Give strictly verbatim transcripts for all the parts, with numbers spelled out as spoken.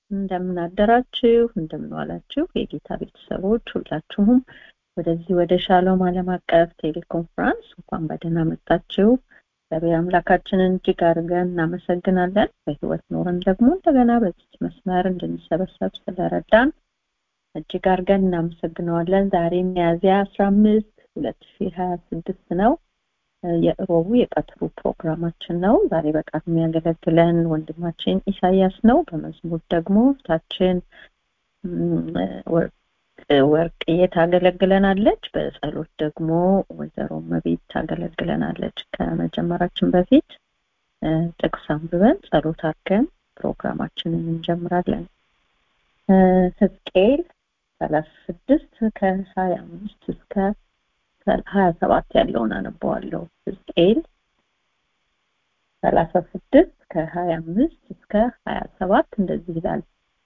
እንደምን አደራችሁ እንደምን ዋላችሁ የጌታ ቤተሰቦች ሁላችሁም ወደዚህ ወደ ሻሎም ዓለም አቀፍ ቴሌኮንፈረንስ እንኳን በደህና መጣችሁ። እግዚአብሔር አምላካችንን እጅግ አድርገን እናመሰግናለን። በህይወት ኖረን ደግሞ እንደገና በዚህ መስመር እንድንሰበሰብ ስለረዳን እጅግ አድርገን እናመሰግናለን። ዛሬ ሚያዝያ አስራ አምስት ሁለት ሺህ ሃያ ስድስት ነው። የሮቡ የቀጥሩ ፕሮግራማችን ነው። ዛሬ በቃል የሚያገለግለን ወንድማችን ኢሳያስ ነው። በመዝሙር ደግሞ ታችን ወርቅ እየታገለግለናለች። በጸሎት ደግሞ ወይዘሮ መቤት ታገለግለናለች። ከመጀመራችን በፊት ጥቅስ አንብበን ጸሎት አድርገን ፕሮግራማችንን እንጀምራለን። ሕዝቅኤል ሰላሳ ስድስት ከሀያ አምስት እስከ ሀያ ሰባት ያለውን አነበዋለሁ። ሕዝቅኤል ሰላሳ ስድስት ከሀያ አምስት እስከ ሀያ ሰባት እንደዚህ ይላል።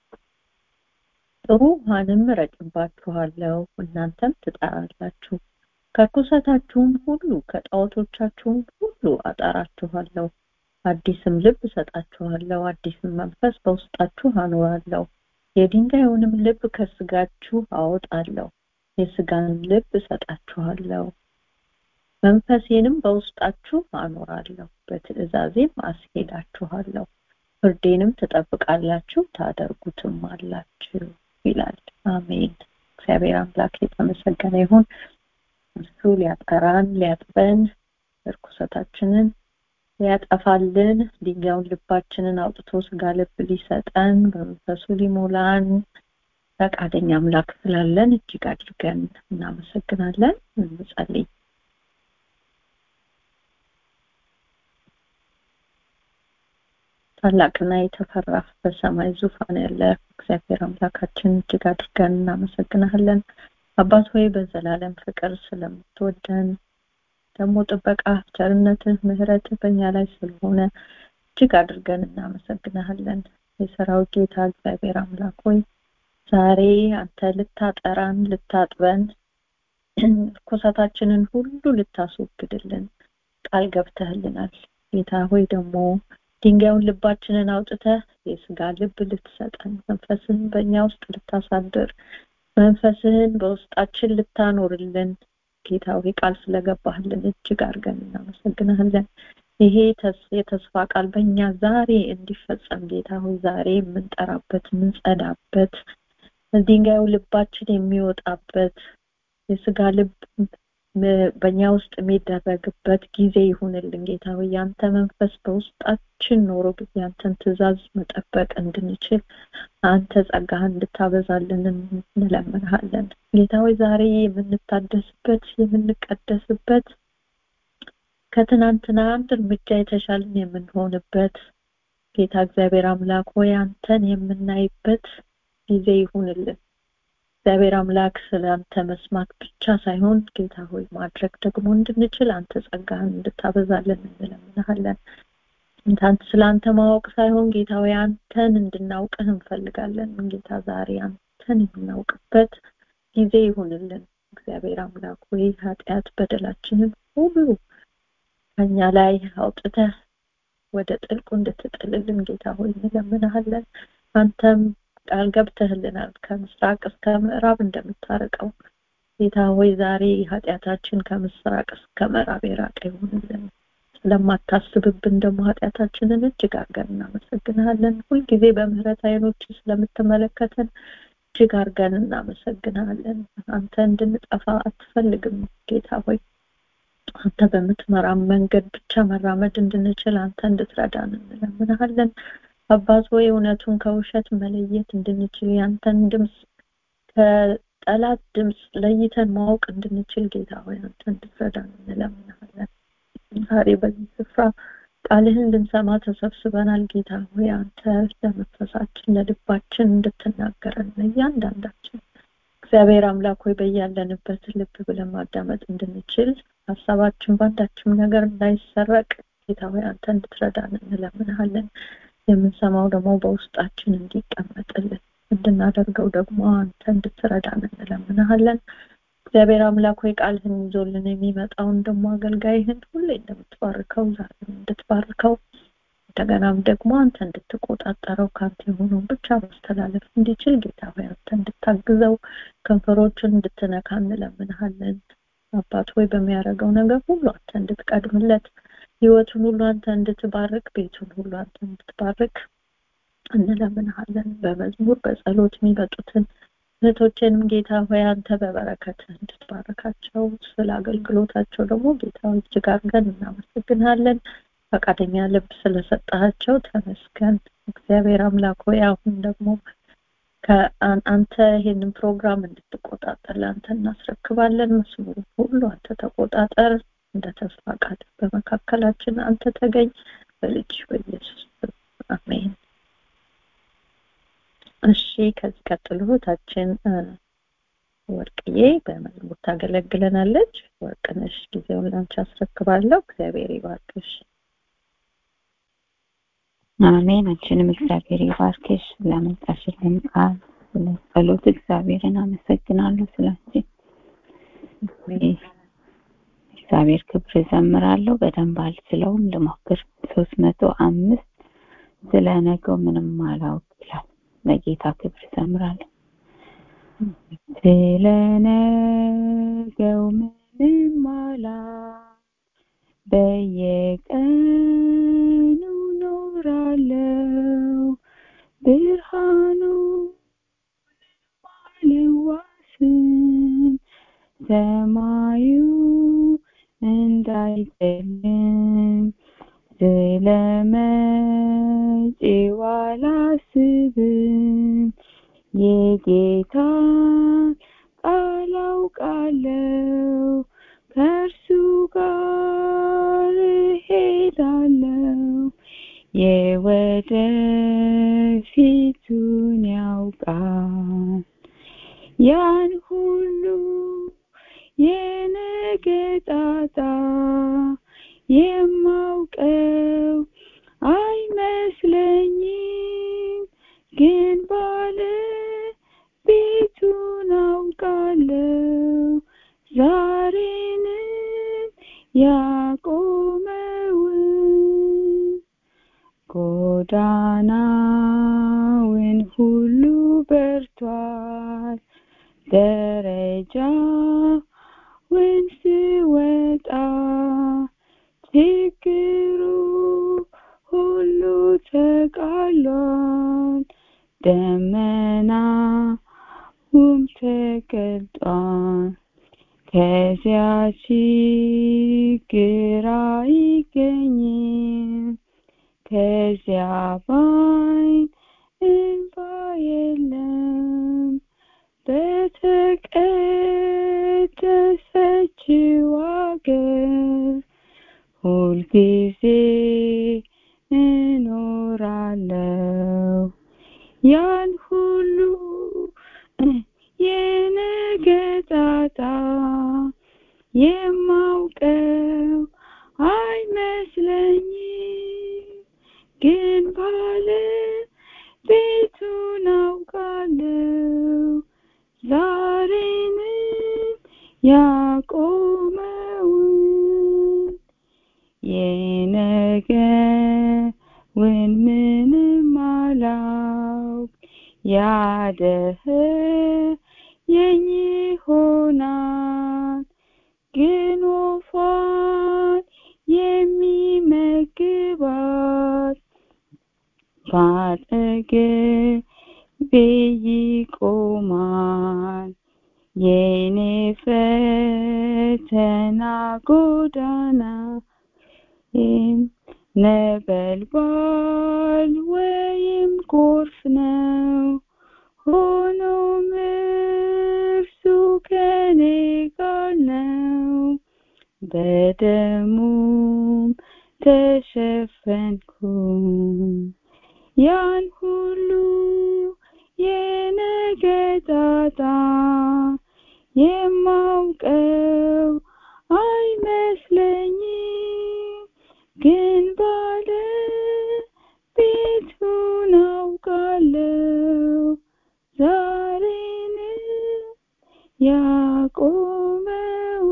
ጥሩ ውሃንም እረጭባችኋለሁ፣ እናንተም ትጠራላችሁ፣ ከርኩሰታችሁም ሁሉ ከጣዖቶቻችሁም ሁሉ አጠራችኋለሁ። አዲስም ልብ እሰጣችኋለሁ፣ አዲስም መንፈስ በውስጣችሁ አኖራለሁ። የድንጋዩንም ልብ ከስጋችሁ አወጣለሁ፣ የስጋንም ልብ እሰጣችኋለሁ። መንፈሴንም በውስጣችሁ አኖራለሁ፣ በትእዛዜም አስሄዳችኋለሁ። ፍርዴንም ትጠብቃላችሁ ታደርጉትም አላችሁ ይላል። አሜን። እግዚአብሔር አምላክ የተመሰገነ ይሁን። እሱ ሊያጠራን ሊያጥበን ርኩሰታችንን ሊያጠፋልን ድንጋዩን ልባችንን አውጥቶ ስጋ ልብ ሊሰጠን በመንፈሱ ሊሞላን ፈቃደኛ አምላክ ስላለን እጅግ አድርገን እናመሰግናለን። እንጸልይ። ታላቅና የተፈራ በሰማይ ዙፋን ያለ እግዚአብሔር አምላካችን እጅግ አድርገን እናመሰግናለን። አባት ሆይ በዘላለም ፍቅር ስለምትወደን ደግሞ ጥበቃ፣ ቸርነትህ፣ ምሕረትህ በእኛ ላይ ስለሆነ እጅግ አድርገን እናመሰግናለን። የሰራዊት ጌታ እግዚአብሔር አምላክ ሆይ ዛሬ አንተ ልታጠራን ልታጥበን ርኩሰታችንን ሁሉ ልታስወግድልን ቃል ገብተህልናል። ጌታ ሆይ ደግሞ ድንጋዩን ልባችንን አውጥተህ የስጋ ልብ ልትሰጠን መንፈስህን በእኛ ውስጥ ልታሳድር መንፈስህን በውስጣችን ልታኖርልን ጌታ ሆይ ቃል ስለገባህልን እጅግ አድርገን እናመሰግናለን። ይሄ የተስፋ ቃል በእኛ ዛሬ እንዲፈጸም ጌታ ሆይ ዛሬ የምንጠራበት የምንጸዳበት ድንጋዩ ልባችን የሚወጣበት የስጋ ልብ በእኛ ውስጥ የሚደረግበት ጊዜ ይሁንልን። ጌታ ሆይ ያንተ መንፈስ በውስጣችን ኖሮ ያንተን ትእዛዝ መጠበቅ እንድንችል አንተ ጸጋህን እንድታበዛልን እንለምንሃለን። ጌታ ሆይ ዛሬ የምንታደስበት የምንቀደስበት ከትናንትና አንድ እርምጃ የተሻለን የምንሆንበት ጌታ እግዚአብሔር አምላክ ሆይ አንተን የምናይበት ጊዜ ይሁንልን። እግዚአብሔር አምላክ ስለአንተ መስማት ብቻ ሳይሆን ጌታ ሆይ ማድረግ ደግሞ እንድንችል አንተ ጸጋህን እንድታበዛልን እንለምንሃለን። እንታንተ ስለአንተ ማወቅ ሳይሆን ጌታ ሆይ አንተን እንድናውቅህ እንፈልጋለን። ጌታ ዛሬ አንተን የምናውቅበት ጊዜ ይሁንልን። እግዚአብሔር አምላክ ሆይ ኃጢአት በደላችንን ሁሉ ከኛ ላይ አውጥተህ ወደ ጥልቁ እንድትጥልልን ጌታ ሆይ እንለምንሃለን። አንተም ቃል ገብተህልናል ከምስራቅ እስከ ምዕራብ እንደምታረቀው ጌታ ሆይ ዛሬ ኃጢአታችን ከምስራቅ እስከ ምዕራብ የራቀ ይሁንልን። ስለማታስብብን ደግሞ ኃጢአታችንን እጅግ አድርገን እናመሰግናለን። ሁልጊዜ በምህረት አይኖች ስለምትመለከተን እጅግ አድርገን እናመሰግናለን። አንተ እንድንጠፋ አትፈልግም ጌታ ሆይ አንተ በምትመራን መንገድ ብቻ መራመድ እንድንችል አንተ እንድትረዳን እንለምንሃለን። አባት ሆይ እውነቱን ከውሸት መለየት እንድንችል ያንተን ድምጽ ከጠላት ድምጽ ለይተን ማወቅ እንድንችል ጌታ ሆይ አንተ እንድትረዳን እንለምንሃለን። ዛሬ በዚህ ስፍራ ቃልህን ልንሰማ ተሰብስበናል። ጌታ ሆይ አንተ ለመንፈሳችን ለልባችን እንድትናገረን እያንዳንዳችን እግዚአብሔር አምላክ ሆይ በያለንበት ልብ ብለን ማዳመጥ እንድንችል ሐሳባችን ባንዳችም ነገር እንዳይሰረቅ ጌታ ሆይ አንተ እንድትረዳን እንለምንሃለን። የምንሰማው ደግሞ በውስጣችን እንዲቀመጥልን እንድናደርገው ደግሞ አንተ እንድትረዳን እንለምንሃለን። እግዚአብሔር አምላክ ሆይ ቃልህን ይዞልን የሚመጣውን ደግሞ አገልጋይህን ሁሌ እንደምትባርከው ዛሬ እንድትባርከው እንደገናም ደግሞ አንተ እንድትቆጣጠረው ካንተ የሆነው ብቻ ማስተላለፍ እንዲችል ጌታ ሆይ አንተ እንድታግዘው ከንፈሮችን እንድትነካ እንለምንሃለን። አባት ሆይ በሚያደርገው ነገር ሁሉ አንተ እንድትቀድምለት ህይወቱን ሁሉ አንተ እንድትባርክ ቤቱን ሁሉ አንተ እንድትባርክ እንለምንሃለን። በመዝሙር በጸሎት የሚመጡትን እህቶችንም ጌታ ሆይ አንተ በበረከት እንድትባርካቸው ስለ አገልግሎታቸው ደግሞ ጌታ ሆይ እጅግ አድርገን እናመሰግናለን። ፈቃደኛ ልብ ስለሰጣቸው ተመስገን። እግዚአብሔር አምላክ ሆይ አሁን ደግሞ ከአንተ ይሄንን ፕሮግራም እንድትቆጣጠር ለአንተ እናስረክባለን። መስሙሩ ሁሉ አንተ ተቆጣጠር። እንደ ተስፋ ቃል በመካከላችን አንተ ተገኝ በልጅ በኢየሱስ አሜን። እሺ ከዚህ ቀጥሎ ታችን ወርቅዬ በመዝሙር ታገለግለናለች። ወርቅነሽ ጊዜውን ላንቺ አስረክባለሁ። እግዚአብሔር ይባርክሽ። አሜን። አንቺንም እግዚአብሔር ይባርክሽ። ለመጣሽልን ቃል ስለ ጸሎት እግዚአብሔርን አመሰግናለሁ። ስለዚህ እግዚአብሔር ክብር ዘምራለሁ። በደንብ አልችለውም ልሞክር። ሶስት መቶ አምስት ስለ ነገው ምንም አላውቅ ይላል። ለጌታ ክብር ዘምራለሁ። ስለ ነገው ምንም አላውቅ በየቀኑ ኖራለሁ ብርሃኑ አልዋስም ሰማዩ እንዳይጨልም ስለመጪው አላስብም የጌታን ቃል አውቃለሁ ከእርሱ ጋር እሄዳለሁ የወደፊቱን ያውቃል ያን ሁሉ የነገ ጣጣ የማውቀው አይመስለኝም ግን ባለ ቤቱን አውቃለሁ ዛሬንም ያቆመውን ጎዳናውን ሁሉ በርቷል ደረጃውን ስወጣ ችግሩ ሁሉ ተቃሏል ደመናውም ተገልጧል ከዚያ ችግር አይገኝም ከዚያ ባይን እንባ የለም በተቀደሰችው አገር ሁልጊዜ እኖራለሁ ያን ሁሉ የነገ ጣጣ የማውቀው አይመስለኝም ግን ባለ ቤቱን አውቃለሁ ዛሬንም ያቆመውን የነገውን ምንም አላውቅ ያደኸየኝ ይሆናል ግን ወፏን የሚመግባት በአጠገቤ ይቆማል የኔ ፈተና ጎዳና ነበልባል ወይም ጎርፍ ነው ሆኖም እርሱ ከኔ ጋር ነው በደሙም ተሸፈንኩ ያን ሁሉ የነገ ጣጣ የማውቀው አይመስለኝም ግን ባለ ቤቱን አውቃለሁ ዛሬንም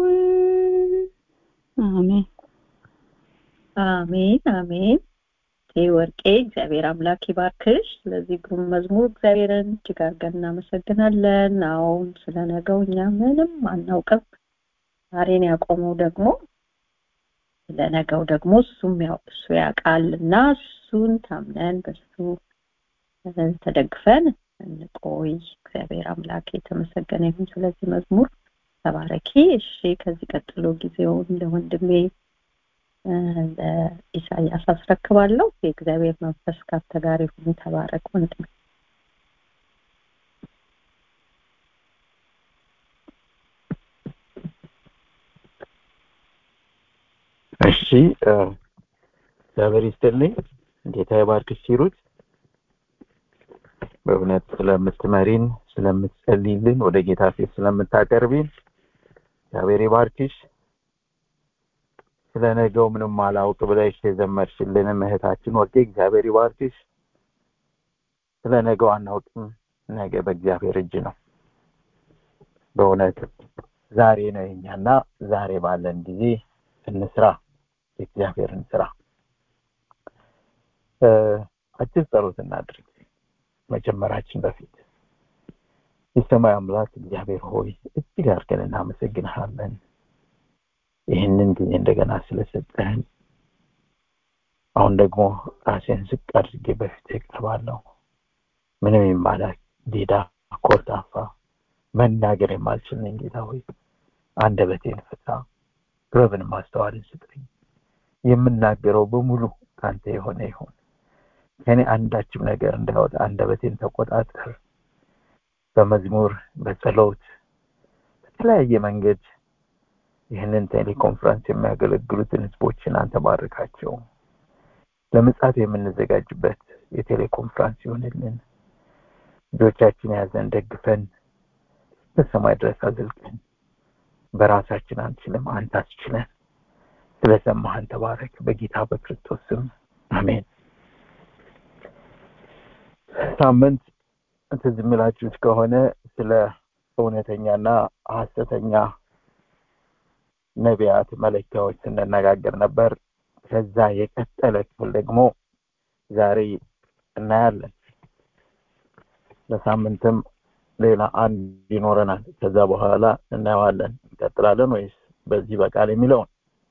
ያቆመውን አሜን አሜን አሜን። እህቴ ወርቄ እግዚአብሔር አምላክ ይባርክሽ። ስለዚህ ግሩም መዝሙር እግዚአብሔርን እጅግ አድርገን እናመሰግናለን። አሁን ስለነገው እኛ ምንም አናውቅም። ዛሬን ያቆመው ደግሞ ስለነገው ደግሞ እሱም ያው እሱ ያውቃልና እሱን ታምነን በሱ ተደግፈን እንቆይ። እግዚአብሔር አምላክ የተመሰገነ ይሁን። ስለዚህ መዝሙር ተባረኪ። እሺ ከዚህ ቀጥሎ ጊዜውን ለወንድሜ ለኢሳያስ አስረክባለሁ። የእግዚአብሔር መንፈስ ካንተ ጋር ይሁን። ተባረክ ወንድሜ። እሺ እግዚአብሔር ይስጥልኝ። ጌታ ይባርክሽ ሲሩት። በእውነት ስለምትመሪን ስለምትጸልይልን ወደ ጌታ ፊት ስለምታቀርቢን እግዚአብሔር ይባርክሽ። ስለነገው ምንም አላውቅ ብለሽ የዘመርሽልን እህታችን ወርቄ እግዚአብሔር ይባርክሽ። ስለነገው አናውቅም፣ ነገ በእግዚአብሔር እጅ ነው። በእውነት ዛሬ ነው የኛና ዛሬ ባለን ጊዜ እንስራ የእግዚአብሔርን ስራ። አጭር ጸሎት እናድርግ መጀመራችን በፊት። የሰማይ አምላክ እግዚአብሔር ሆይ እጅግ አድርገን እናመሰግንሃለን ይህንን ጊዜ እንደገና ስለሰጠህን። አሁን ደግሞ ራሴን ዝቅ አድርጌ በፊትህ እቀርባለሁ። ምንም የማላውቅ ዲዳ ኮርታፋ መናገር የማልችል ነኝ ጌታ ሆይ አንደበቴን ፍታ፣ ጥበብን ማስተዋልን ስጠኝ። የምናገረው በሙሉ ካንተ የሆነ ይሁን። ከኔ አንዳችም ነገር እንዳይወጣ አንደበቴን ተቆጣጠር። በመዝሙር በጸሎት በተለያየ መንገድ ይህንን ቴሌኮንፈረንስ የሚያገለግሉትን ህዝቦችን አንተ ባርካቸው። ለምጽአት የምንዘጋጅበት የቴሌኮንፈረንስ ይሁንልን። ልጆቻችን ያዘን ደግፈን በሰማይ ድረስ አዘልቀን። በራሳችን አንችልም፣ አንተ አስችለን። ስለሰማህን ተባረክ። በጌታ በክርስቶስ ስም አሜን። ሳምንት ትዝ የሚላችሁት ከሆነ ስለ እውነተኛና ሐሰተኛ ነቢያት መለኪያዎች ስንነጋገር ነበር። ከዛ የቀጠለ ክፍል ደግሞ ዛሬ እናያለን። ለሳምንትም ሌላ አንድ ይኖረናል። ከዛ በኋላ እናየዋለን። እንቀጥላለን ወይስ በዚህ በቃል የሚለውን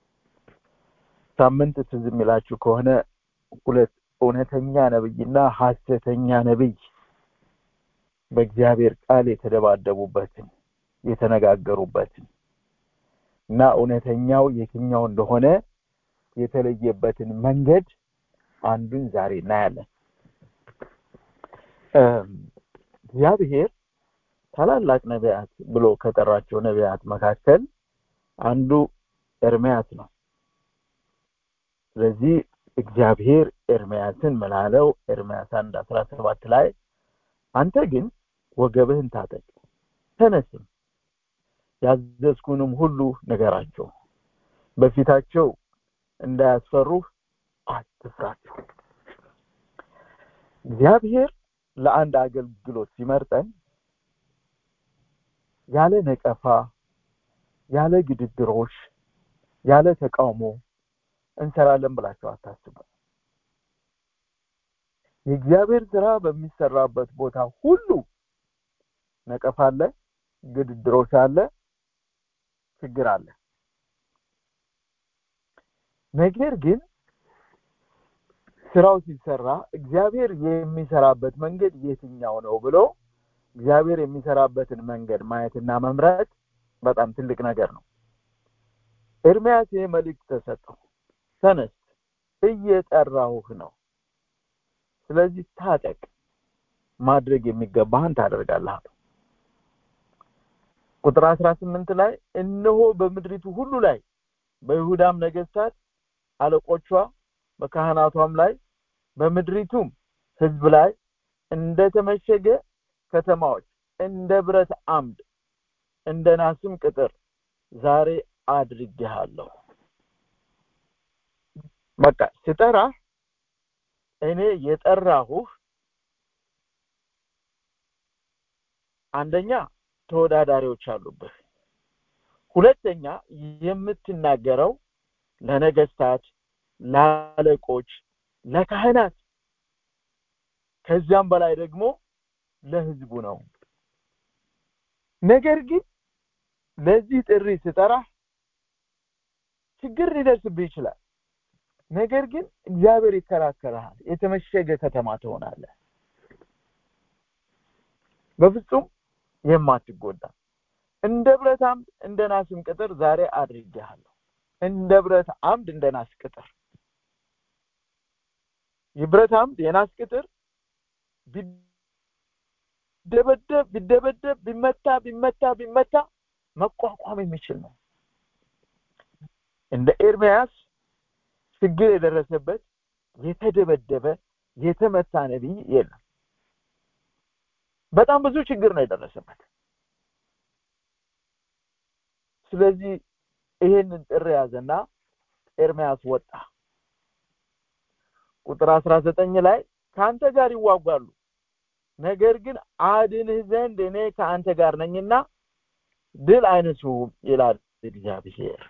ሳምንት ትዝ የሚላችሁ ከሆነ ሁለት እውነተኛ ነብይና ሐሰተኛ ነብይ በእግዚአብሔር ቃል የተደባደቡበትን የተነጋገሩበትን እና እውነተኛው የትኛው እንደሆነ የተለየበትን መንገድ አንዱን ዛሬ እናያለን። እግዚአብሔር ታላላቅ ነቢያት ብሎ ከጠራቸው ነቢያት መካከል አንዱ ኤርምያስ ነው። ስለዚህ እግዚአብሔር ኤርምያስን መላለው ኤርምያስ አንድ አስራ ሰባት ላይ አንተ ግን ወገብህን ታጠቅ፣ ተነስም፣ ያዘዝኩንም ሁሉ ንገራቸው፣ በፊታቸው እንዳያስፈሩህ አትፍራቸው። እግዚአብሔር ለአንድ አገልግሎት ሲመርጠን ያለ ነቀፋ፣ ያለ ግድድሮሽ፣ ያለ ተቃውሞ እንሰራለን ብላችሁ አታስቡ። የእግዚአብሔር ስራ በሚሰራበት ቦታ ሁሉ ነቀፋ አለ፣ ግድድሮሽ አለ፣ ችግር አለ። ነገር ግን ስራው ሲሰራ እግዚአብሔር የሚሰራበት መንገድ የትኛው ነው ብሎ እግዚአብሔር የሚሰራበትን መንገድ ማየትና መምረጥ በጣም ትልቅ ነገር ነው። ኤርምያስ የመልእክት ተሰጠው፣ ተነስ እየጠራሁህ ነው፣ ስለዚህ ታጠቅ፣ ማድረግ የሚገባህን ታደርጋለህ። ቁጥር አስራ ስምንት ላይ እነሆ በምድሪቱ ሁሉ ላይ በይሁዳም ነገስታት አለቆቿ በካህናቷም ላይ በምድሪቱም ህዝብ ላይ እንደተመሸገ ከተማዎች እንደ ብረት አምድ እንደ ናስም ቅጥር ዛሬ አድርጌሃለሁ። በቃ ስጠራ እኔ የጠራሁህ አንደኛ ተወዳዳሪዎች አሉብህ፣ ሁለተኛ የምትናገረው ለነገስታት፣ ለአለቆች፣ ለካህናት ከዚያም በላይ ደግሞ ለህዝቡ ነው። ነገር ግን ለዚህ ጥሪ ስጠራ ችግር ሊደርስብህ ይችላል። ነገር ግን እግዚአብሔር ይከራከራል። የተመሸገ ከተማ ትሆናለህ። በፍጹም የማትጎዳ እንደ ብረት አምድ እንደ ናስም ቅጥር ዛሬ አድርጌሃለሁ። እንደ ብረት አምድ እንደ ናስ ቅጥር። የብረት አምድ የናስ ቅጥር ቢደበደብ ቢደበደብ ቢመታ ቢመታ ቢመታ መቋቋም የሚችል ነው። እንደ ኤርምያስ ችግር የደረሰበት የተደበደበ የተመታ ነብይ የለም። በጣም ብዙ ችግር ነው የደረሰበት። ስለዚህ ይሄንን ጥሪ ያዘና ኤርምያስ ወጣ። ቁጥር አስራ ዘጠኝ ላይ ካንተ ጋር ይዋጋሉ፣ ነገር ግን አድንህ ዘንድ እኔ ካንተ ጋር ነኝና ድል አይነሱም ይላል እግዚአብሔር።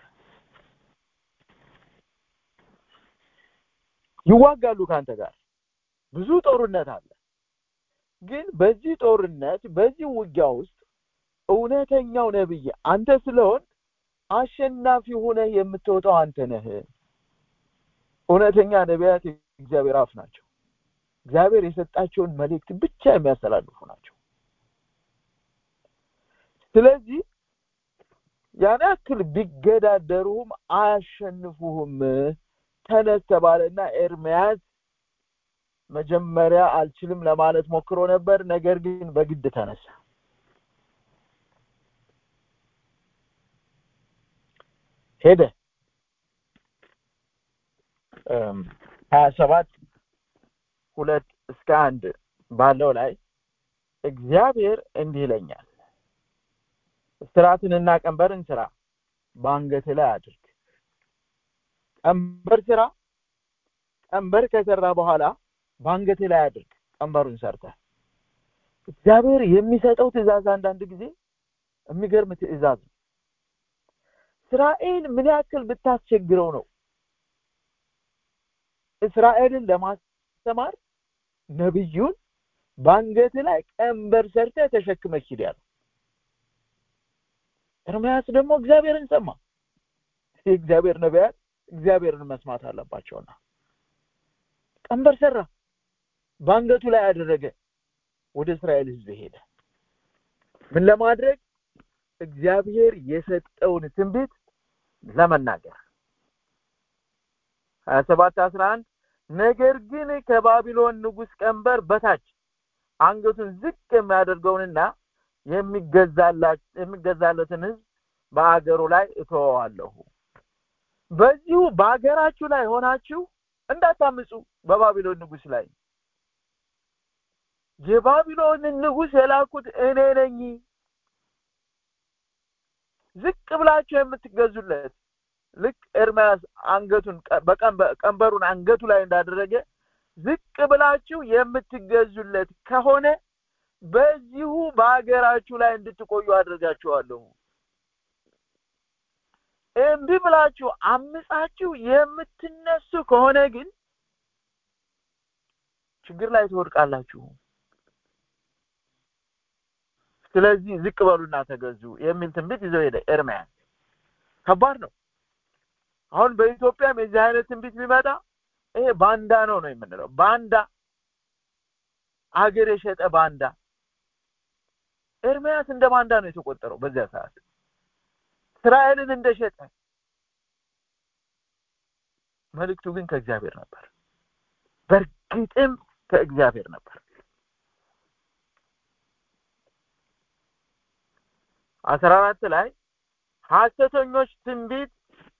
ይዋጋሉ ካንተ ጋር፣ ብዙ ጦርነት አለ። ግን በዚህ ጦርነት በዚህ ውጊያ ውስጥ እውነተኛው ነብይ አንተ ስለሆን አሸናፊ ሆነህ የምትወጣው አንተ ነህ። እውነተኛ ነቢያት እግዚአብሔር አፍ ናቸው። እግዚአብሔር የሰጣቸውን መልእክት ብቻ የሚያስተላልፉ ናቸው። ስለዚህ ያን ያክል ቢገዳደሩም አያሸንፉህም ተነስ ተባለና ኤርምያስ መጀመሪያ አልችልም ለማለት ሞክሮ ነበር። ነገር ግን በግድ ተነሳ። ሄደ። ሀያ ሰባት ሁለት እስከ አንድ ባለው ላይ እግዚአብሔር እንዲህ ይለኛል፣ እስራትንና ቀንበርን ስራ፣ በአንገት ላይ አድርግ። ቀንበር ስራ። ቀንበር ከሰራ በኋላ በአንገት ላይ አድርግ። ቀንበሩን ሰርተህ እግዚአብሔር የሚሰጠው ትእዛዝ አንዳንድ ጊዜ የሚገርም ትእዛዝ ነው። እስራኤል ምን ያክል ብታስቸግረው ነው እስራኤልን ለማስተማር ነብዩን በአንገት ላይ ቀንበር ሰርተህ ተሸክመህ ሂድ ያለው። ኤርምያስ ደግሞ እግዚአብሔርን ሰማ። የእግዚአብሔር ነቢያት እግዚአብሔርን መስማት አለባቸውና ቀንበር ሰራ፣ በአንገቱ ላይ አደረገ፣ ወደ እስራኤል ህዝብ ሄደ። ምን ለማድረግ? እግዚአብሔር የሰጠውን ትንቢት ለመናገር። ሀያ ሰባት አስራ አንድ ነገር ግን ከባቢሎን ንጉስ ቀንበር በታች አንገቱን ዝቅ የሚያደርገውንና የሚገዛላት የሚገዛለትን ህዝብ በአገሩ ላይ እተወዋለሁ። በዚሁ በአገራችሁ ላይ ሆናችሁ እንዳታምፁ በባቢሎን ንጉስ ላይ። የባቢሎን ንጉስ የላኩት እኔ ነኝ። ዝቅ ብላችሁ የምትገዙለት ልክ ኤርምያስ አንገቱን ቀንበሩን አንገቱ ላይ እንዳደረገ ዝቅ ብላችሁ የምትገዙለት ከሆነ በዚሁ በአገራችሁ ላይ እንድትቆዩ አድርጋችኋለሁ። እምቢ ብላችሁ አምጻችሁ የምትነሱ ከሆነ ግን ችግር ላይ ትወድቃላችሁ። ስለዚህ ዝቅ በሉና ተገዙ የሚል ትንቢት ይዞ ሄደ ኤርምያስ። ከባድ ነው። አሁን በኢትዮጵያም የዚህ አይነት ትንቢት ቢመጣ ይሄ ባንዳ ነው ነው የምንለው። ባንዳ፣ አገር የሸጠ ባንዳ። ኤርምያስ እንደ ባንዳ ነው የተቆጠረው በዚያ ሰዓት፣ እስራኤልን እንደሸጠ። መልእክቱ ግን ከእግዚአብሔር ነበር። በእርግጥም ከእግዚአብሔር ነበር። አስራ አራት ላይ ሐሰተኞች ትንቢት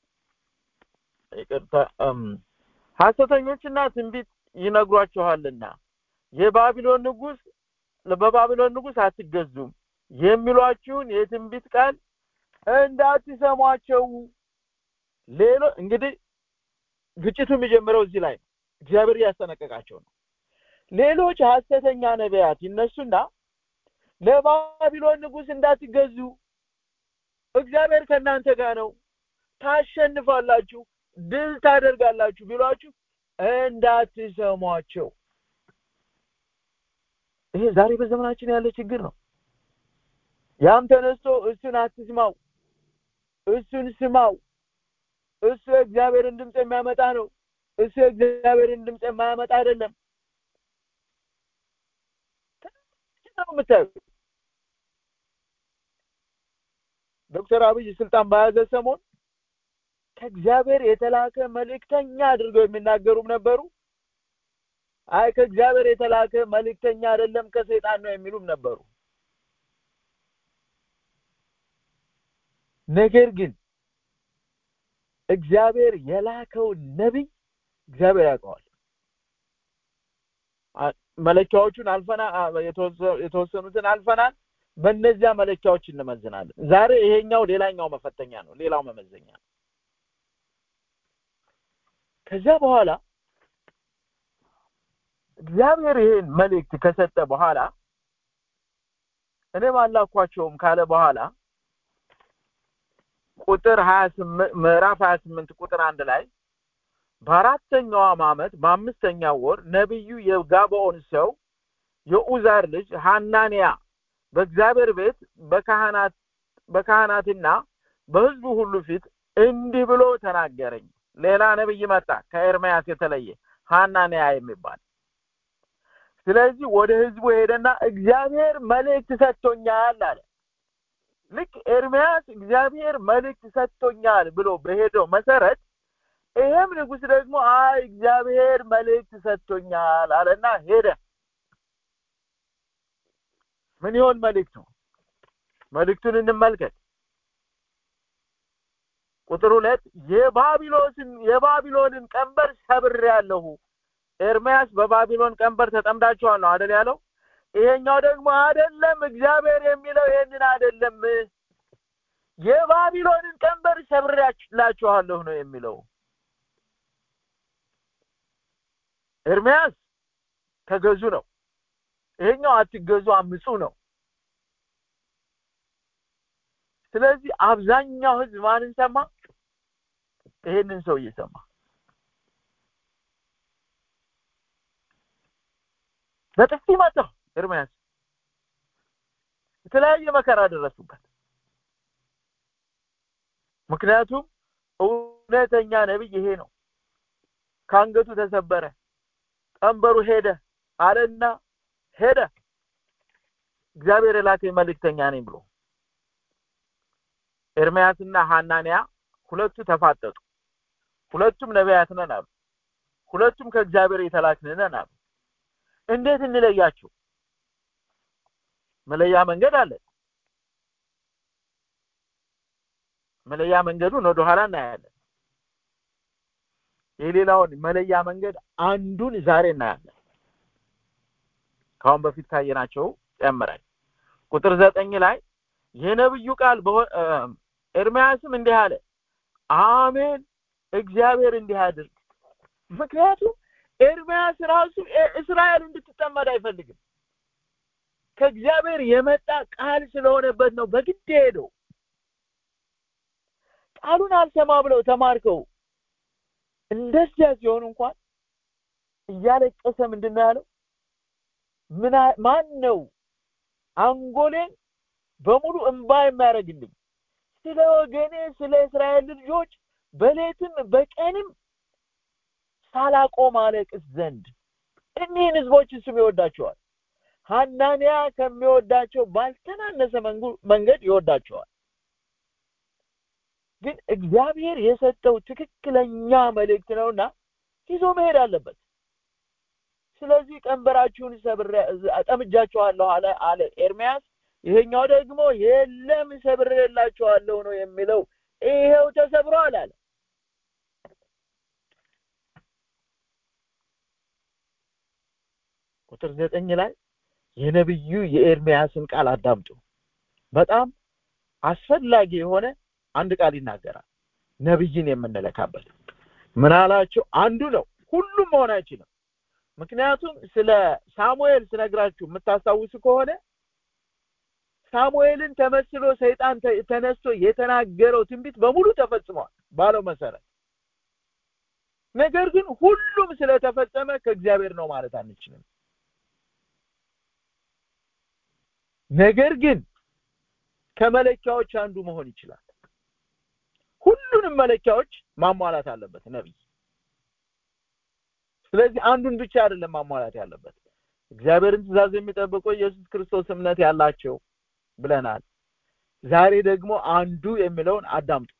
ይቅርታ ሐሰተኞችና ትንቢት ይነግሯችኋልና የባቢሎን ንጉስ ለባቢሎን ንጉስ አትገዙም የሚሏችሁን የትንቢት ቃል እንዳትሰሟቸው። ሌሎ እንግዲህ ግጭቱ የሚጀምረው እዚህ ላይ እግዚአብሔር ያስጠነቀቃቸው ነው። ሌሎች ሐሰተኛ ነቢያት ይነሱና ለባቢሎን ንጉስ እንዳትገዙ፣ እግዚአብሔር ከናንተ ጋር ነው፣ ታሸንፋላችሁ፣ ድል ታደርጋላችሁ ቢሏችሁ እንዳትሰሟቸው። ይሄ ዛሬ በዘመናችን ያለ ችግር ነው። ያም ተነስቶ እሱን አትስማው፣ እሱን ስማው፣ እሱ እግዚአብሔርን ድምጽ የሚያመጣ ነው፣ እሱ እግዚአብሔርን ድምጽ የማያመጣ አይደለም ነው የምታዩት። ዶክተር አብይ ስልጣን በያዘ ሰሞን ከእግዚአብሔር የተላከ መልእክተኛ አድርገው የሚናገሩም ነበሩ። አይ ከእግዚአብሔር የተላከ መልእክተኛ አይደለም ከሰይጣን ነው የሚሉም ነበሩ። ነገር ግን እግዚአብሔር የላከው ነብይ እግዚአብሔር ያውቀዋል። መለኪያዎቹን አልፈና የተወሰኑትን አልፈናል። በእነዚያ መለኪያዎች እንመዝናለን። ዛሬ ይሄኛው ሌላኛው መፈተኛ ነው፣ ሌላው መመዘኛ ነው። ከዛ በኋላ እግዚአብሔር ይሄን መልእክት ከሰጠ በኋላ እኔ ባላኳቸውም ካለ በኋላ ቁጥር ሃያ ስምንት ምዕራፍ ሃያ ስምንት ቁጥር አንድ ላይ በአራተኛው ዓመት በአምስተኛው ወር ነብዩ የጋባኦን ሰው የኡዛር ልጅ ሐናንያ በእግዚአብሔር ቤት በካህናት በካህናትና በሕዝቡ ሁሉ ፊት እንዲህ ብሎ ተናገረኝ። ሌላ ነብይ መጣ ከኤርምያስ የተለየ ሐናንያ የሚባል። ስለዚህ ወደ ሕዝቡ ሄደና እግዚአብሔር መልእክት ሰጥቶኛል አለ። ልክ ኤርምያስ እግዚአብሔር መልእክት ሰጥቶኛል ብሎ በሄደው መሰረት ይሄም ንጉስ ደግሞ አይ እግዚአብሔር መልእክት ሰጥቶኛል አለና ሄደ። ምን ይሆን መልእክቱ? መልእክቱን እንመልከት። ቁጥር ሁለት የባቢሎንን የባቢሎንን ቀንበር ሰብሬያለሁ። ኤርምያስ በባቢሎን ቀንበር ተጠምዳችኋል ነው አይደል ያለው? ይሄኛው ደግሞ አይደለም፣ እግዚአብሔር የሚለው ይሄንን አይደለም፣ የባቢሎንን ቀንበር ሰብሬያችኋለሁ ነው የሚለው። ኤርምያስ ተገዙ ነው፣ ይሄኛው አትገዙ አምጹ ነው። ስለዚህ አብዛኛው ህዝብ ማንን ሰማ? ይሄንን ሰው እየሰማ በጥፊ መታው። ኤርምያስ የተለያየ መከራ ደረሱበት። ምክንያቱም እውነተኛ ነብይ ይሄ ነው። ካንገቱ ተሰበረ፣ ቀንበሩ ሄደ አለና ሄደ እግዚአብሔር የላከኝ መልእክተኛ ነኝ ብሎ። ኤርምያስና ሐናንያ ሁለቱ ተፋጠጡ። ሁለቱም ነቢያት ነን አሉ። ሁለቱም ከእግዚአብሔር የተላክን ነን አሉ። እንዴት እንለያቸው? መለያ መንገድ አለ። መለያ መንገዱን ወደ ኋላ እናያለን። የሌላውን መለያ መንገድ አንዱን ዛሬ እናያለን። ካሁን በፊት ካየናቸው ጨምረን ቁጥር ዘጠኝ ላይ የነብዩ ቃል ኤርምያስም እንዲህ አለ፣ አሜን እግዚአብሔር እንዲህ ያድርግ። ምክንያቱም ኤርምያስ ራሱ እስራኤል እንድትጠመድ አይፈልግም። ከእግዚአብሔር የመጣ ቃል ስለሆነበት ነው በግድ ሄደው። ቃሉን አልሰማ ብለው ተማርከው እንደዚያ ሲሆን እንኳን እያለቀሰ ምንድነው ያለው? ምን ማን ነው አንጎሌን በሙሉ እንባ የሚያረግልኝ ስለ ወገኔ ስለ እስራኤል ልጆች በሌትም በቀንም ሳላቆም አለቅስ ዘንድ? እኒህን ህዝቦች እሱም ይወዳቸዋል። ሐናንያ ከሚወዳቸው ባልተናነሰ መንገድ ይወዳቸዋል። ግን እግዚአብሔር የሰጠው ትክክለኛ መልእክት ነውና ይዞ መሄድ አለበት። ስለዚህ ቀንበራችሁን ሰብሬ አጠምጃችኋለሁ አለ አለ ኤርምያስ። ይሄኛው ደግሞ የለም ሰብሬላችኋለሁ ነው የሚለው። ይሄው ተሰብሯል አለ። ቁጥር ዘጠኝ ላይ የነብዩ የኤርምያስን ቃል አዳምጡ። በጣም አስፈላጊ የሆነ አንድ ቃል ይናገራል። ነብይን የምንለካበት ምን አላችሁ? አንዱ ነው፣ ሁሉም መሆን አይችልም። ምክንያቱም ስለ ሳሙኤል ስነግራችሁ የምታስታውሱ ከሆነ ሳሙኤልን ተመስሎ ሰይጣን ተነስቶ የተናገረው ትንቢት በሙሉ ተፈጽሟል ባለው መሰረት። ነገር ግን ሁሉም ስለተፈጸመ ከእግዚአብሔር ነው ማለት አንችልም። ነገር ግን ከመለኪያዎች አንዱ መሆን ይችላል። ሁሉንም መለኪያዎች ማሟላት አለበት ነብይ። ስለዚህ አንዱን ብቻ አይደለም ማሟላት ያለበት። እግዚአብሔርን ትእዛዝ የሚጠብቁ ኢየሱስ ክርስቶስ እምነት ያላቸው ብለናል። ዛሬ ደግሞ አንዱ የሚለውን አዳምጡ።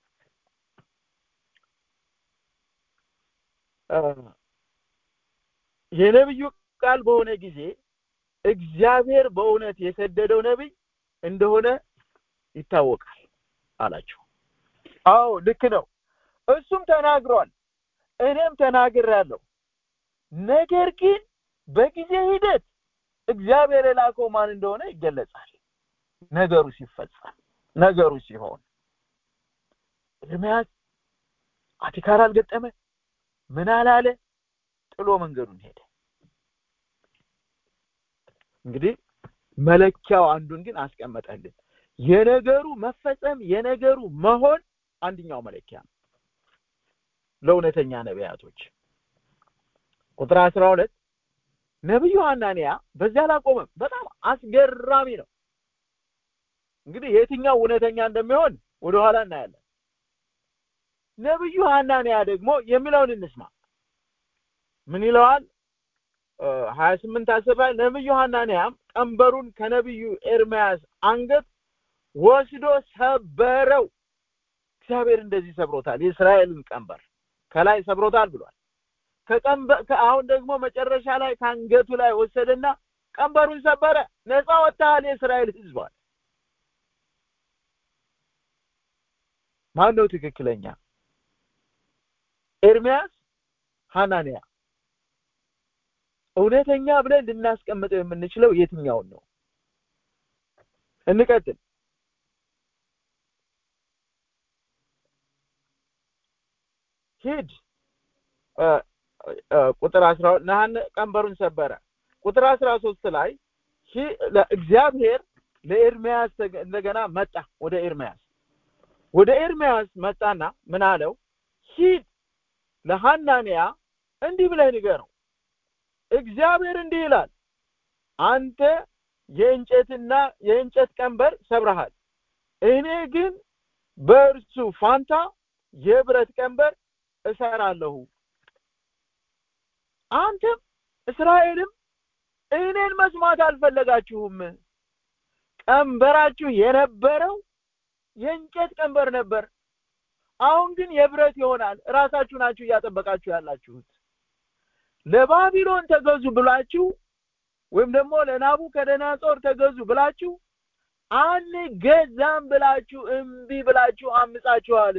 የነብዩ ቃል በሆነ ጊዜ እግዚአብሔር በእውነት የሰደደው ነብይ እንደሆነ ይታወቃል አላቸው። አዎ ልክ ነው፣ እሱም ተናግሯል፣ እኔም ተናግሬያለሁ። ነገር ግን በጊዜ ሂደት እግዚአብሔር የላከው ማን እንደሆነ ይገለጻል። ነገሩ ሲፈጸም፣ ነገሩ ሲሆን ኤርምያስ አቲካራ አልገጠመ፣ ምን አላለ፣ ጥሎ መንገዱን ሄደ። እንግዲህ መለኪያው አንዱን ግን አስቀመጠልን። የነገሩ መፈጸም፣ የነገሩ መሆን አንደኛው መለኪያ ነው ለእውነተኛ ነቢያቶች። ቁጥር አስራ ሁለት ነብዩ ሐናንያ በዚያ አላቆመም። በጣም አስገራሚ ነው። እንግዲህ የትኛው እውነተኛ እንደሚሆን ወደ ኋላ እናያለን። ነብዩ ሐናንያ ደግሞ የሚለውን እንስማ። ምን ይለዋል? ሀያ ስምንት አስር ላይ ነብዩ ሐናንያም ቀንበሩን ከነብዩ ኤርምያስ አንገት ወስዶ ሰበረው። እግዚአብሔር እንደዚህ ሰብሮታል፣ የእስራኤልን ቀንበር ከላይ ሰብሮታል ብሏል። ከቀንበር አሁን ደግሞ መጨረሻ ላይ ከአንገቱ ላይ ወሰደና ቀንበሩን ሰበረ። ነፃ ወጣል የእስራኤል ሕዝብ። ማን ነው ትክክለኛ? ኤርምያስ? ሐናንያ? እውነተኛ ብለን ልናስቀምጠው የምንችለው የትኛውን ነው? እንቀጥል። ሂድ ቁጥር አስራ ሁለት ነሐን ቀንበሩን ሰበረ። ቁጥር አስራ ሶስት ላይ እግዚአብሔር ለኤርምያስ እንደገና መጣ። ወደ ኤርምያስ ወደ ኤርምያስ መጣና ምን አለው? ሂድ ለሐናንያ እንዲህ ብለህ ንገረው፣ እግዚአብሔር እንዲህ ይላል፣ አንተ የእንጨትና የእንጨት ቀንበር ሰብረሃል፣ እኔ ግን በእርሱ ፋንታ የብረት ቀንበር እሰራለሁ። አንተም እስራኤልም እኔን መስማት አልፈለጋችሁም። ቀንበራችሁ የነበረው የእንጨት ቀንበር ነበር፣ አሁን ግን የብረት ይሆናል። ራሳችሁ ናችሁ እያጠበቃችሁ ያላችሁት። ለባቢሎን ተገዙ ብላችሁ ወይም ደግሞ ለናቡከደነጾር ተገዙ ብላችሁ አንገዛም ብላችሁ እምቢ ብላችሁ አምጻችኋል።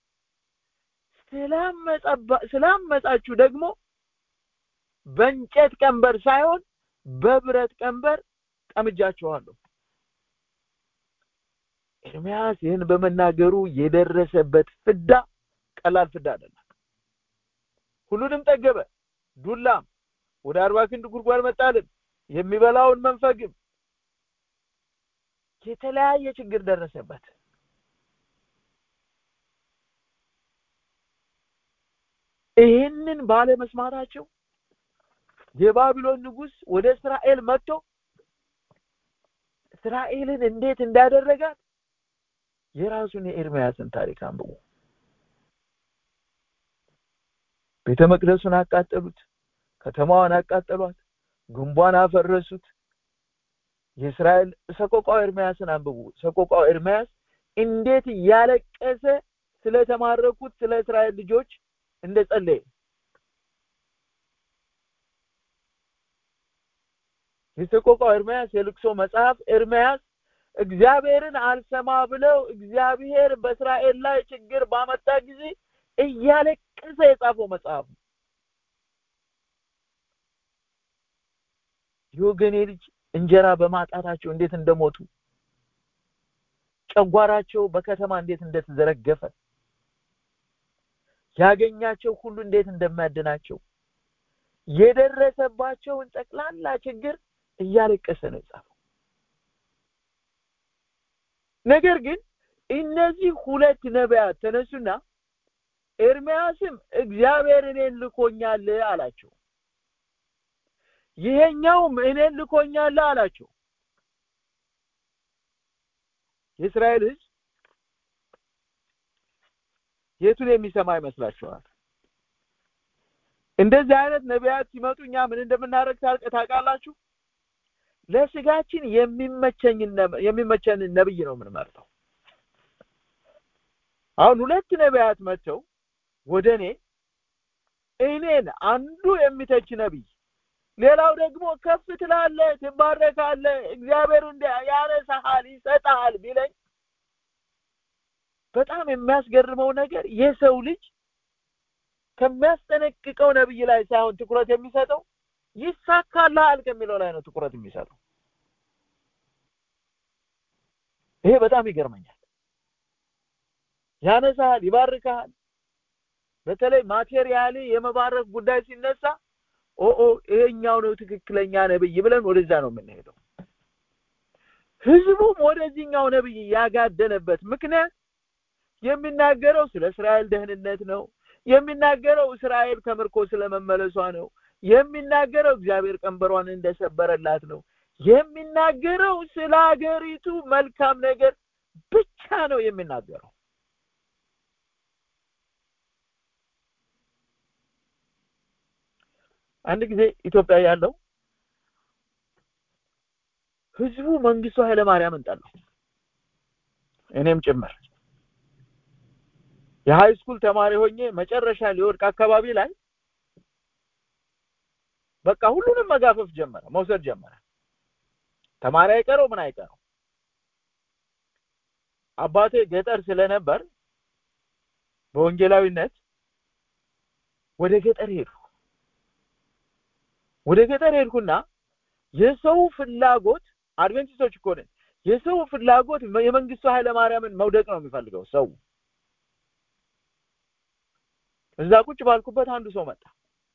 ስላመጻችሁ ደግሞ በእንጨት ቀንበር ሳይሆን በብረት ቀንበር ጠምጃችኋለሁ። ኤርምያስ ይህን በመናገሩ የደረሰበት ፍዳ ቀላል ፍዳ አይደለም። ሁሉንም ጠገበ። ዱላም ወደ አርባ ክንድ ጉድጓድ መጣልን፣ የሚበላውን መንፈግም፣ የተለያየ ችግር ደረሰበት። ይህንን ባለ መስማታቸው የባቢሎን ንጉስ ወደ እስራኤል መጥቶ እስራኤልን እንዴት እንዳደረጋት የራሱን የኤርምያስን ታሪክ አንብቡ። ቤተ መቅደሱን አቃጠሉት፣ ከተማዋን አቃጠሏት፣ ግንቧን አፈረሱት። የእስራኤል ሰቆቃው ኤርምያስን አንብቡ። ሰቆቃው ኤርምያስ እንዴት ያለቀሰ ስለተማረኩት ስለ እስራኤል ልጆች እንደጸለየ የሰቆቃው ኤርምያስ የልቅሶ መጽሐፍ። ኤርምያስ እግዚአብሔርን አልሰማ ብለው እግዚአብሔር በእስራኤል ላይ ችግር ባመጣ ጊዜ እያለቀሰ የጻፈው መጽሐፍ ነው። የወገኔ ልጅ እንጀራ በማጣታቸው እንዴት እንደሞቱ፣ ጨጓራቸው በከተማ እንዴት እንደተዘረገፈ፣ ያገኛቸው ሁሉ እንዴት እንደማያድናቸው፣ የደረሰባቸውን ጠቅላላ ችግር እያለቀሰ ነው የጻፈው። ነገር ግን እነዚህ ሁለት ነቢያት ተነሱና ኤርምያስም እግዚአብሔር እኔን ልኮኛል አላቸው። ይሄኛውም እኔን ልኮኛል አላቸው። የእስራኤል ሕዝብ የቱን የሚሰማ ይመስላችኋል? እንደዚህ አይነት ነቢያት ሲመጡኛ ምን እንደምናደርግ ታውቃላችሁ? ለስጋችን የሚመቸኝ የሚመቸን ነብይ ነው የምንመርጠው። አሁን ሁለት ነቢያት መጥተው ወደኔ እኔን አንዱ የሚተች ነብይ ሌላው ደግሞ ከፍ ትላለህ ትባረካለህ እግዚአብሔር እንደ ያነሳሃል ይሰጣል ቢለኝ በጣም የሚያስገርመው ነገር የሰው ልጅ ከሚያስጠነቅቀው ነብይ ላይ ሳይሆን ትኩረት የሚሰጠው ይሳካልሃል ከሚለው ላይ ነው ትኩረት የሚሰጠው። ይሄ በጣም ይገርመኛል። ያነሳሃል ይባርካል። በተለይ ማቴሪያሊ የመባረክ ጉዳይ ሲነሳ ኦኦ ይሄኛው ነው ትክክለኛ ነብይ ብለን ወደዛ ነው የምንሄደው። ህዝቡም ወደዚህኛው ነብይ ያጋደነበት ምክንያት የሚናገረው ስለ እስራኤል ደህንነት ነው፣ የሚናገረው እስራኤል ከምርኮ ስለመመለሷ ነው፣ የሚናገረው እግዚአብሔር ቀንበሯን እንደሰበረላት ነው፣ የሚናገረው ስለ ሀገሪቱ መልካም ነገር ብቻ ነው የሚናገረው። አንድ ጊዜ ኢትዮጵያ ያለው ህዝቡ መንግስቱ ኃይለ ማርያምን ጠላው፣ እኔም ጭምር። የሃይ ስኩል ተማሪ ሆኜ መጨረሻ ሊወድቅ አካባቢ ላይ በቃ ሁሉንም መጋፈፍ ጀመረ፣ መውሰድ ጀመረ። ተማሪ አይቀረው ምን አይቀረው። አባቴ ገጠር ስለነበር በወንጌላዊነት ወደ ገጠር ሄድኩ። ወደ ገጠር ሄድኩና የሰው ፍላጎት አድቬንቲስቶች እኮ ነን፣ የሰው ፍላጎት የመንግስቱ ኃይለ ማርያምን መውደቅ ነው የሚፈልገው ሰው። እዛ ቁጭ ባልኩበት አንዱ ሰው መጣ።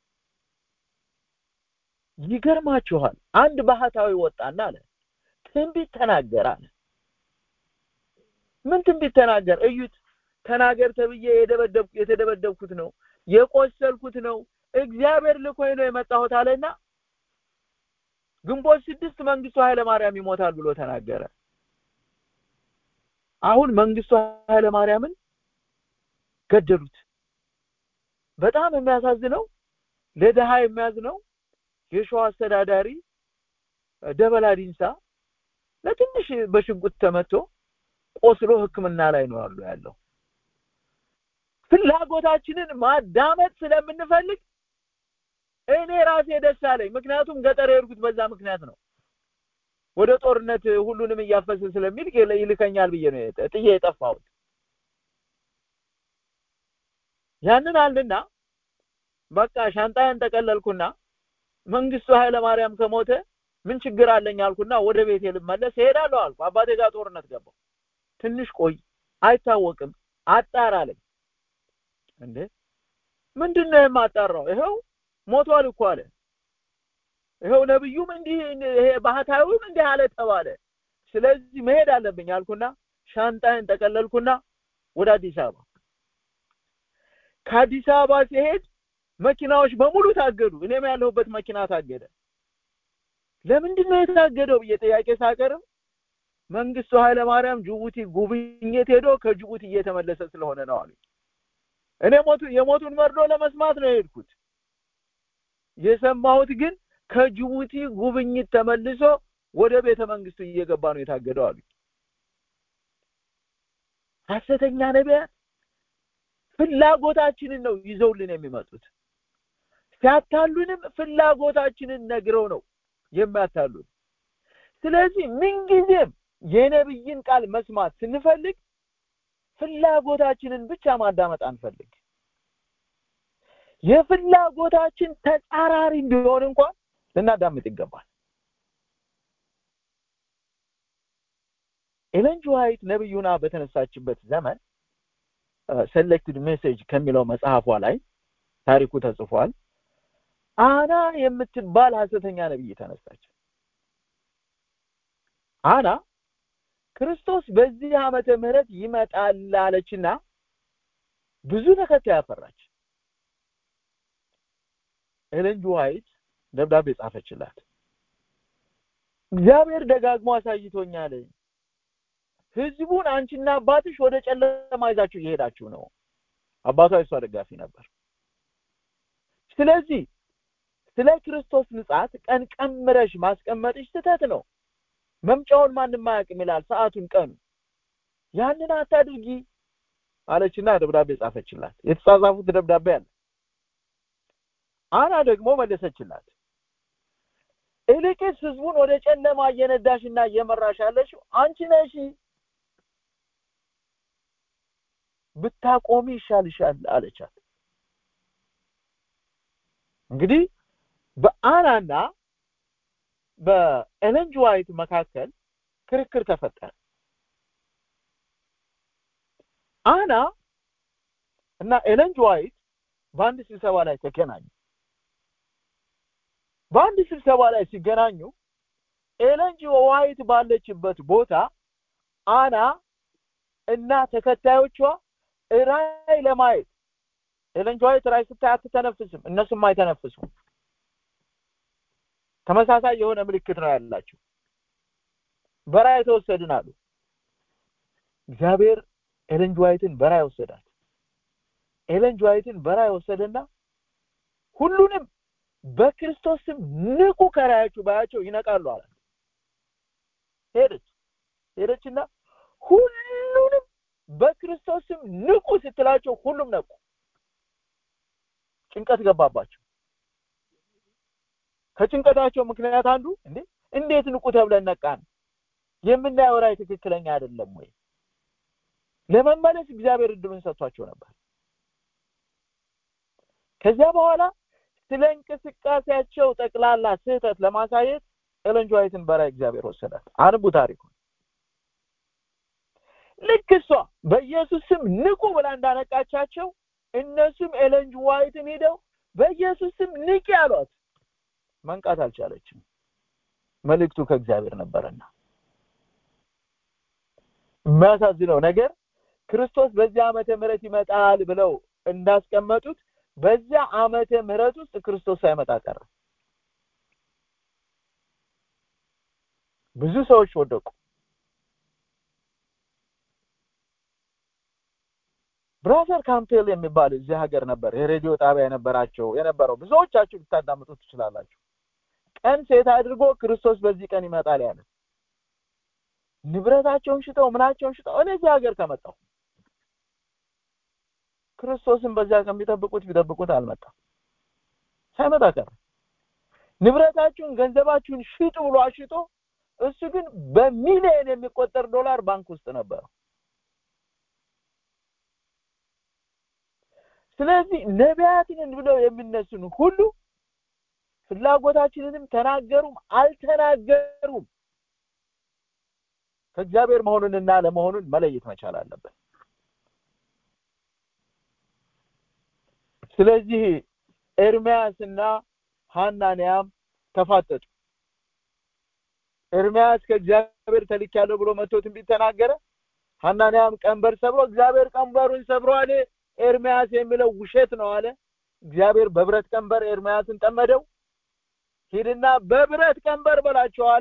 ይገርማችኋል አንድ ባህታዊ ወጣና አለ ትንቢት ተናገር አለ። ምን ትንቢት ተናገር? እዩት፣ ተናገር ተብዬ የደበደብኩ የተደበደብኩት ነው የቆሰልኩት ነው እግዚአብሔር ልኮኝ ነው የመጣሁት አለና ግንቦት ስድስት መንግስቱ ኃይለ ማርያም ይሞታል ብሎ ተናገረ። አሁን መንግስቱ ኃይለ ማርያምን ገደሉት። በጣም የሚያሳዝነው ለደሃ የሚያዝነው የሸዋ አስተዳዳሪ ደበላ ዲንሳ ለትንሽ በሽጉጥ ተመቶ ቆስሎ ሕክምና ላይ ነው ያለው ያለው። ፍላጎታችንን ማዳመጥ ስለምንፈልግ እኔ ራሴ ደስ አለኝ። ምክንያቱም ገጠር የሄድኩት በዛ ምክንያት ነው። ወደ ጦርነት ሁሉንም እያፈሰ ስለሚል ይልከኛል ብዬ ነው ጥዬ የጠፋሁት። ያንን አልና በቃ ሻንጣዬን ተቀለልኩና መንግስቱ ኃይለ ማርያም ከሞተ ምን ችግር አለኝ አልኩና ወደ ቤቴ ልመለስ ሄዳለሁ አልኩ። አባቴ ጋር ጦርነት ገባሁ። ትንሽ ቆይ አይታወቅም አጣራለኝ። እንዴ ምንድነው የማጣራው? ይሄው ሞቷል እኮ አለ። ይሄው ነብዩም እንዲህ ይሄ ባህታዊም እንዲህ አለ ተባለ። ስለዚህ መሄድ አለብኝ አልኩና ሻንጣዬን ተቀለልኩና ወደ አዲስ አበባ ከአዲስ አበባ ሲሄድ መኪናዎች በሙሉ ታገዱ። እኔም ያለሁበት መኪና ታገደ። ለምንድን ነው የታገደው ብዬ ጥያቄ ሳቀርብ መንግስቱ ኃይለ ማርያም ጅቡቲ ጉብኝት ሄዶ ከጅቡቲ እየተመለሰ ስለሆነ ነው አሉ። እኔ ሞቱ የሞቱን መርዶ ለመስማት ነው የሄድኩት። የሰማሁት ግን ከጅቡቲ ጉብኝት ተመልሶ ወደ ቤተ መንግስቱ እየገባ ነው የታገደው አሉ። ሐሰተኛ ነቢያት ፍላጎታችንን ነው ይዘውልን የሚመጡት። ሲያታሉንም ፍላጎታችንን ነግረው ነው የሚያታሉን። ስለዚህ ምንጊዜም የነብይን ቃል መስማት ስንፈልግ ፍላጎታችንን ብቻ ማዳመጥ አንፈልግ። የፍላጎታችን ተጻራሪ ቢሆን እንኳን ልናዳምጥ ይገባል። ኤለን ጂ ዋይት ነብዩና በተነሳችበት ዘመን selected message ከሚለው መጽሐፏ ላይ ታሪኩ ተጽፏል። አና የምትባል ሐሰተኛ ነብይ ተነሳች። አና ክርስቶስ በዚህ ዓመተ ምህረት ይመጣል አለችና ብዙ ተከታይ ያፈራች። ኤለን ጂ ዋይት ደብዳቤ ጻፈችላት። እግዚአብሔር ደጋግሞ አሳይቶኛል፣ ህዝቡን አንቺና አባትሽ ወደ ጨለማ ይዛችሁ እየሄዳችሁ ነው። አባቷ እሷ ደጋፊ ነበር። ስለዚህ ስለ ክርስቶስ ንጻት ቀን ቀምረሽ ማስቀመጥሽ ስተት ነው። መምጫውን ማንንም አያውቅም ይላል፣ ሰዓቱን ቀኑ። ያንን አታድርጊ አለችና ደብዳቤ ጻፈችላት። የተጻጻፉት ደብዳቤ አለ። አና ደግሞ መለሰችላት፣ እልቅስ ህዝቡን ወደ ጨለማ እየነዳሽና እየመራሽ ያለሽው አንቺ ነሽ፣ ብታቆሚ ይሻልሻል አለቻት። እንግዲህ በአናና በኤለን ጂ ዋይት መካከል ክርክር ተፈጠረ። አና እና ኤለን ጂ ዋይት በአንድ ስብሰባ ላይ ተገናኙ። በአንድ ስብሰባ ላይ ሲገናኙ ኤለን ጂ ዋይት ባለችበት ቦታ አና እና ተከታዮቿ ራይ ለማየት ኤለን ጂ ዋይት ራይ ስታይ አትተነፍስም፣ እነሱም አይተነፍሱም። ተመሳሳይ የሆነ ምልክት ነው ያላችሁ። በራይ ተወሰድን አሉ። እግዚአብሔር ኤለን ጂ ዋይትን በራይ ወሰዳት። ኤለን ጂ ዋይትን በራይ ወሰደና ሁሉንም በክርስቶስም ንቁ ከራያችሁ ባያቸው ይነቃሉ አለ። ሄደች ሄደችና ሁሉንም በክርስቶስም ንቁ ስትላቸው ሁሉም ነቁ። ጭንቀት ገባባቸው። ከጭንቀታቸው ምክንያት አንዱ እንዴ እንዴት ንቁ ተብለን ነቃን? የምናየው ራይ ትክክለኛ አይደለም ወይ? ለመመለስ እግዚአብሔር እድሉን ሰጥቷቸው ነበር። ከዚያ በኋላ ስለ እንቅስቃሴያቸው ጠቅላላ ስህተት ለማሳየት ኤለን ጂ ዋይትን በራይ እግዚአብሔር ወሰዳት። አንቡ ታሪኩን። ልክ እሷ በኢየሱስ ስም ንቁ ብላ እንዳነቃቻቸው እነሱም ኤለን ጂ ዋይትን ሄደው በኢየሱስ ስም ንቂ አሏት። መንቃት አልቻለችም። መልእክቱ ከእግዚአብሔር ነበርና። የሚያሳዝነው ነገር ክርስቶስ በዚህ ዓመተ ምህረት ይመጣል ብለው እንዳስቀመጡት በዚያ ዓመተ ምህረት ውስጥ ክርስቶስ ሳይመጣ ቀረ። ብዙ ሰዎች ወደቁ። ብራዘር ካምፔል የሚባል እዚህ ሀገር ነበር፣ የሬዲዮ ጣቢያ የነበራቸው የነበረው ብዙዎቻችሁ ልታዳምጡት ትችላላችሁ። ቀን ሴት አድርጎ ክርስቶስ በዚህ ቀን ይመጣል ያለ። ንብረታቸውን ሽጠው ምናቸውን ሽጠው እነዚህ ሀገር ከመጣው ክርስቶስን በዚያ ከሚጠብቁት ቢጠብቁት አልመጣም፣ ሳይመጣ ቀረ። ንብረታችሁን ገንዘባችሁን ሽጡ ብሎ አሽጦ እሱ ግን በሚሊዮን የሚቆጠር ዶላር ባንክ ውስጥ ነበር። ስለዚህ ነቢያትን ብለው የሚነሱን ሁሉ ፍላጎታችንንም ተናገሩም አልተናገሩም ከእግዚአብሔር መሆኑንና ለመሆኑን መለየት መቻል አለበት። ስለዚህ ኤርሚያስና ሐናንያም ተፋጠጡ። ኤርሚያስ ከእግዚአብሔር ተልኬያለሁ ብሎ መጥቶ ትንቢት ተናገረ። ሐናንያም ቀንበር ሰብሮ እግዚአብሔር ቀንበሩን ሰብሮ አለ፣ ኤርሚያስ የሚለው ውሸት ነው አለ። እግዚአብሔር በብረት ቀንበር ኤርሚያስን ጠመደው። ሂድና በብረት ቀንበር በላቸው አለ።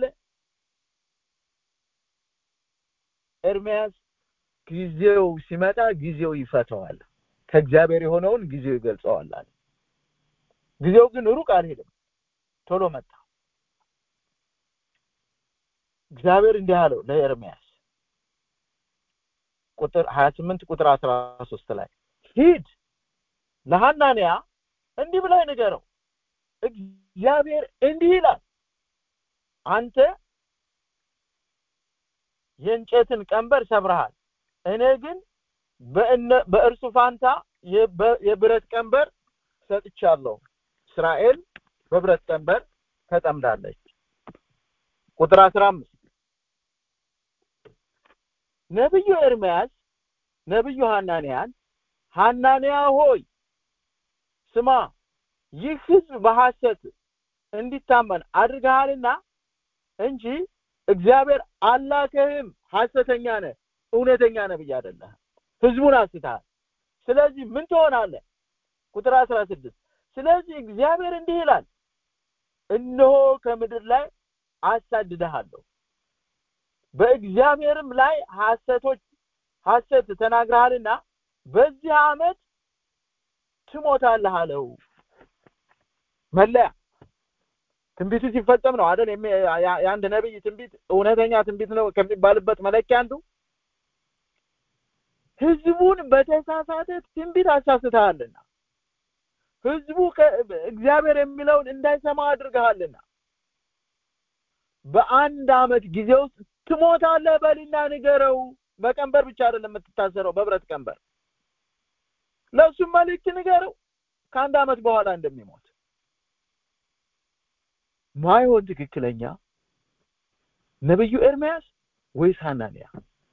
ኤርሚያስ ጊዜው ሲመጣ ጊዜው ይፈታዋል፣ ከእግዚአብሔር የሆነውን ጊዜው ይገልጸዋል አለ። ጊዜው ግን ሩቅ አልሄደም፣ ቶሎ መጣ። እግዚአብሔር እንዲህ አለው ለኤርሚያስ ቁጥር ሃያ ስምንት ቁጥር አስራ ሶስት ላይ ሂድ ለሐናንያ እንዲህ ብለህ ንገረው፣ እግዚአብሔር እንዲህ ይላል፣ አንተ የእንጨትን ቀንበር ሰብረሃል፣ እኔ ግን በእርሱ ፋንታ የብረት ቀንበር ሰጥቻለሁ። እስራኤል በብረት ቀንበር ተጠምዳለች። ቁጥር አስራ አምስት ነብዩ ኤርሚያስ ነብዩ ሐናንያን ሐናንያ ሆይ ስማ፣ ይህ ሕዝብ በሐሰት እንዲታመን አድርገሃልና እንጂ እግዚአብሔር አላከህም። ሐሰተኛ ነህ፣ እውነተኛ ነብይ አይደለህ። ሕዝቡን አስተሃል። ስለዚህ ምን ትሆናለህ? ቁጥር አስራ ስድስት ስለዚህ እግዚአብሔር እንዲህ ይላል እነሆ ከምድር ላይ አሳድድሃለሁ በእግዚአብሔርም ላይ ሐሰቶች ሐሰት ተናግረሃልና በዚህ ዓመት ትሞታለህ አለው። መለያ ትንቢቱ ሲፈጸም ነው አይደል? የአንድ ነብይ ትንቢት እውነተኛ ትንቢት ነው ከሚባልበት መለኪያ አንዱ ህዝቡን በተሳሳተ ትንቢት አሳስተሃልና ህዝቡ እግዚአብሔር የሚለውን እንዳይሰማ አድርገሃልና በአንድ ዓመት ጊዜ ውስጥ ትሞታለህ በልና ንገረው። በቀንበር ብቻ አይደለም የምትታሰረው፣ በብረት ቀንበር። ለሱ መልእክት ንገረው ከአንድ ዓመት በኋላ እንደሚሞት። ማይሆን ትክክለኛ ነብዩ ኤርሚያስ ወይስ ሐናንያ?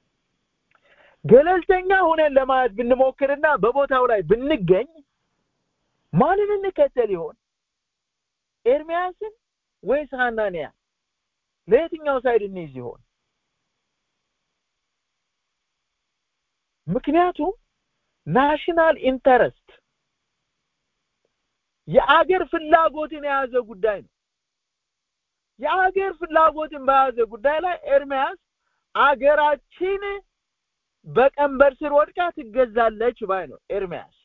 ገለልተኛ ሆነን ለማየት ብንሞክርና በቦታው ላይ ብንገኝ ማንን እንከተል ይሆን? ኤርሚያስን ወይስ ሐናንያ? ለየትኛው ሳይድ እንይዝ ይሆን? ምክንያቱም ናሽናል ኢንተረስት የአገር ፍላጎትን የያዘ ጉዳይ ነው። የአገር ፍላጎትን በያዘ ጉዳይ ላይ ኤርሚያስ አገራችን በቀንበር ስር ወድቃ ትገዛለች ባይ ነው። ኤርሚያስ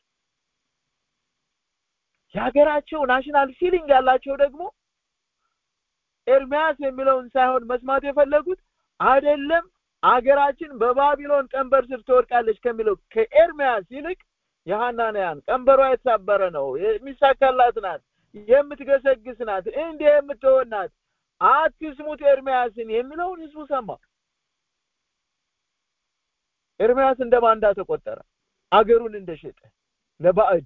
የሀገራቸው ናሽናል ፊሊንግ ያላቸው ደግሞ ኤርሚያስ የሚለውን ሳይሆን መስማት የፈለጉት አይደለም አገራችን በባቢሎን ቀንበር ስር ትወድቃለች ከሚለው ከኤርሚያስ ይልቅ የሐናንያን ቀንበሯ የተሳበረ ነው፣ የሚሳካላት ናት፣ የምትገሰግስ ናት፣ እንዴ የምትሆን ናት፣ አትስሙት ኤርሚያስን የሚለውን ህዝቡ ሰማ። ኤርሚያስ እንደባንዳ ተቆጠረ፣ አገሩን እንደሸጠ ለባዕድ።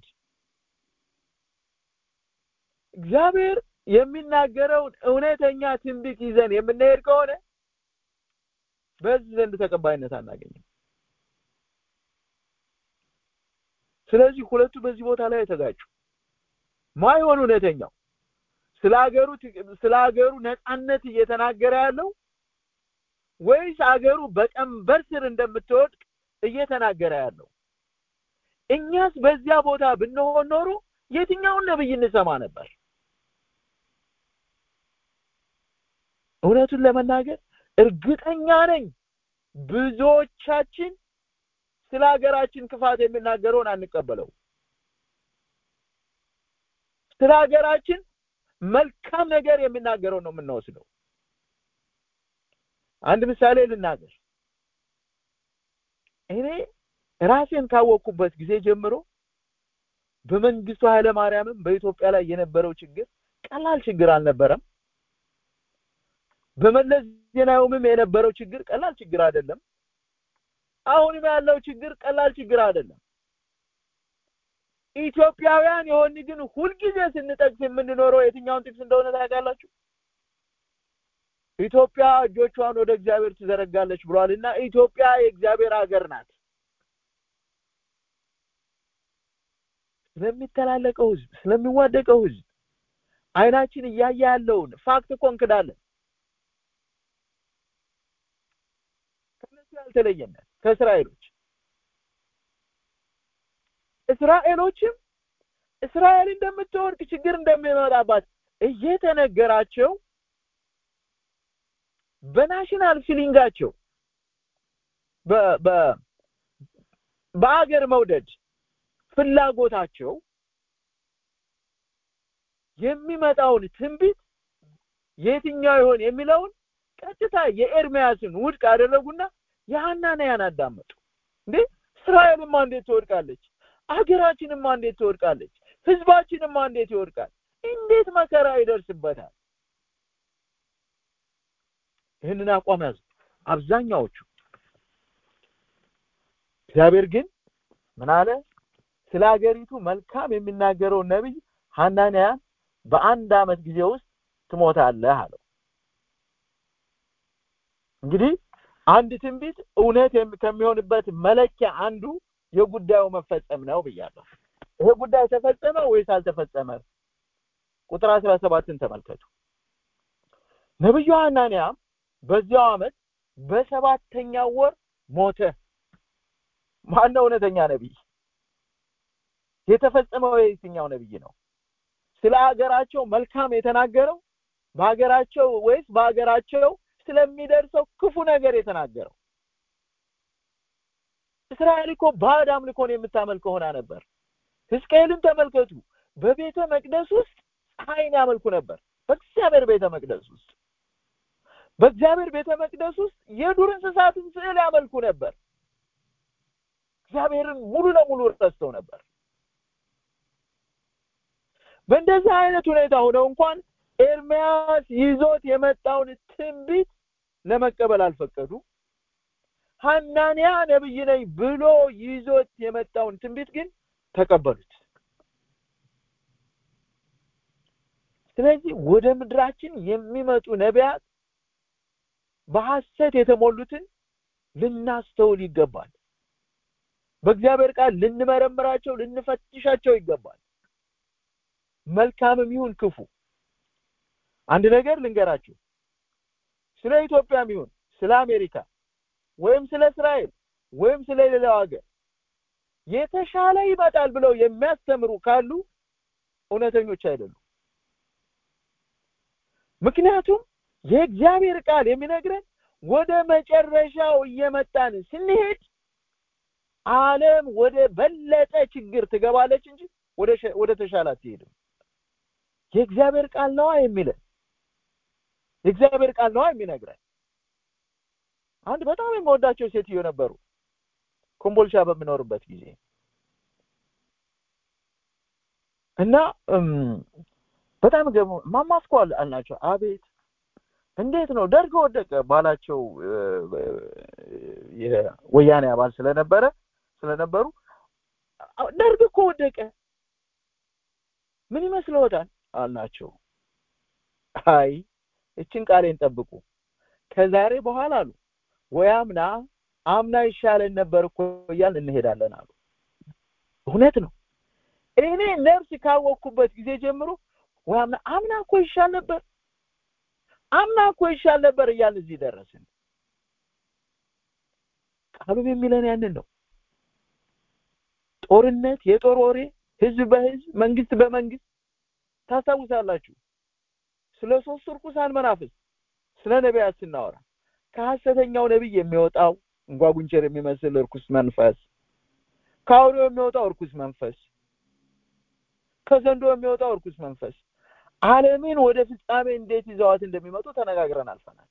እግዚአብሔር የሚናገረውን እውነተኛ ትንቢት ይዘን የምንሄድ ከሆነ በዚህ ዘንድ ተቀባይነት አናገኝም። ስለዚህ ሁለቱ በዚህ ቦታ ላይ ተጋጩ። ማይሆን እውነተኛው ስላገሩ ስላገሩ ነፃነት እየተናገረ ያለው ወይስ አገሩ በቀንበር ስር እንደምትወድቅ እየተናገረ ያለው? እኛስ በዚያ ቦታ ብንሆን ኖሮ የትኛውን ነብይ እንሰማ ነበር? እውነቱን ለመናገር እርግጠኛ ነኝ ብዙዎቻችን ስለ ሀገራችን ክፋት የሚናገረውን አንቀበለው። ስለ ሀገራችን መልካም ነገር የሚናገረው ነው የምንወስደው። አንድ ምሳሌ ልናገር። እኔ ራሴን ካወቅኩበት ጊዜ ጀምሮ በመንግስቱ ኃይለ ማርያምም በኢትዮጵያ ላይ የነበረው ችግር ቀላል ችግር አልነበረም። በመለስ ዜናዊም የነበረው ችግር ቀላል ችግር አይደለም። አሁንም ያለው ችግር ቀላል ችግር አይደለም። ኢትዮጵያውያን የሆን ግን ሁልጊዜ ስንጠቅስ የምንኖረው የትኛውን ጥቅስ እንደሆነ ታውቃላችሁ? ኢትዮጵያ እጆቿን ወደ እግዚአብሔር ትዘረጋለች ብሏልና ኢትዮጵያ የእግዚአብሔር ሀገር ናት። ስለሚተላለቀው ህዝብ፣ ስለሚዋደቀው ህዝብ አይናችን እያየ ያለውን ፋክት ኮንክዳለን። ከነሱ ያልተለየነ ከእስራኤሎች እስራኤሎችም እስራኤል እንደምትወድቅ ችግር እንደሚመጣባት እየተነገራቸው በናሽናል ፊሊንጋቸው በ በ በአገር መውደድ ፍላጎታቸው የሚመጣውን ትንቢት የትኛው ይሆን የሚለውን ቀጥታ የኤርሚያስን ውድቅ አደረጉና የሐናንያን አዳመጡ። እንዴ እስራኤልማ እንዴት ትወድቃለች? አገራችንማ እንዴት ትወድቃለች? ህዝባችንማ እንዴት ይወድቃል? እንዴት መከራ ይደርስበታል? ይህንን አቋም ያዙ አብዛኛዎቹ። እግዚአብሔር ግን ምን አለ? ስለ ሀገሪቱ መልካም የሚናገረው ነብይ ሐናንያን በአንድ ዓመት ጊዜ ውስጥ ትሞታለህ አለው። እንግዲህ አንድ ትንቢት እውነት ከሚሆንበት መለኪያ አንዱ የጉዳዩ መፈጸም ነው ብያለሁ። ይሄ ጉዳይ ተፈጸመ ወይስ አልተፈጸመ? ቁጥር አስራ ሰባትን ተመልከቱ። ነብዩ ሐናንያ በዚያው ዓመት በሰባተኛው ወር ሞተ። ማን ነው እውነተኛ ነብይ? የተፈጸመው የትኛው ነብይ ነው? ስለ ሀገራቸው መልካም የተናገረው በሀገራቸው ወይስ በሀገራቸው ስለሚደርሰው ክፉ ነገር የተናገረው? እስራኤል እኮ ባዕድ አምልኮን የምታመልክ ሆና ነበር። ሕዝቅኤልን ተመልከቱ። በቤተ መቅደስ ውስጥ ፀሐይን ያመልኩ ነበር። በእግዚአብሔር ቤተ መቅደስ ውስጥ በእግዚአብሔር ቤተ መቅደስ ውስጥ የዱር እንስሳትን ስዕል ያመልኩ ነበር። እግዚአብሔርን ሙሉ ለሙሉ ረስተው ነበር። በእንደዚህ አይነት ሁኔታ ሆነው እንኳን ኤርምያስ ይዞት የመጣውን ትንቢት ለመቀበል አልፈቀዱ። ሐናንያ ነብይ ነኝ ብሎ ይዞት የመጣውን ትንቢት ግን ተቀበሉት። ስለዚህ ወደ ምድራችን የሚመጡ ነቢያት በሐሰት የተሞሉትን ልናስተውል ይገባል። በእግዚአብሔር ቃል ልንመረምራቸው ልንፈትሻቸው ይገባል። መልካምም ይሁን ክፉ። አንድ ነገር ልንገራችሁ። ስለ ኢትዮጵያም ይሁን ስለ አሜሪካ ወይም ስለ እስራኤል ወይም ስለ ሌላው ሀገር የተሻለ ይመጣል ብለው የሚያስተምሩ ካሉ እውነተኞች አይደሉም። ምክንያቱም የእግዚአብሔር ቃል የሚነግረን ወደ መጨረሻው እየመጣን ስንሄድ ዓለም ወደ በለጠ ችግር ትገባለች እንጂ ወደ ወደ ተሻለ አትሄድም። የእግዚአብሔር ቃል ነው የሚለን። የእግዚአብሔር ቃል ነው የሚነግረን። አንድ በጣም የምወዳቸው ሴትዮ ነበሩ ኮምቦልቻ በሚኖርበት ጊዜ እና በጣም ገሞ ማማስኳል አልናቸው። አቤት እንዴት ነው ደርግ ወደቀ ባላቸው የወያኔ አባል ስለነበረ ስለነበሩ ደርግ እኮ ወደቀ ምን ይመስልዎታል አልናቸው። አይ እቺን ቃሌን ጠብቁ ከዛሬ በኋላ አሉ ወያምና አምና ይሻለን ነበር እኮ እያልን እንሄዳለን አሉ። እውነት ነው። እኔ ነፍስ ካወቅኩበት ጊዜ ጀምሮ ወያምና አምና እኮ ይሻል ነበር አምና እኮ ይሻል ነበር እያልን እዚህ ደረስን። ቃሉም የሚለን ያንን ነው። ጦርነት የጦር ወሬ ህዝብ በህዝብ መንግስት በመንግስት ታሳውሳላችሁ። ስለ ሶስት ርኩሳን መናፍስት ስለ ነቢያት ስናወራ ከሐሰተኛው ነብይ የሚወጣው እንጓጉንቸር የሚመስል ርኩስ መንፈስ፣ ከአውሬው የሚወጣው ርኩስ መንፈስ፣ ከዘንዶ የሚወጣው ርኩስ መንፈስ ዓለምን ወደ ፍጻሜ እንዴት ይዘዋት እንደሚመጡ ተነጋግረን አልፈናል።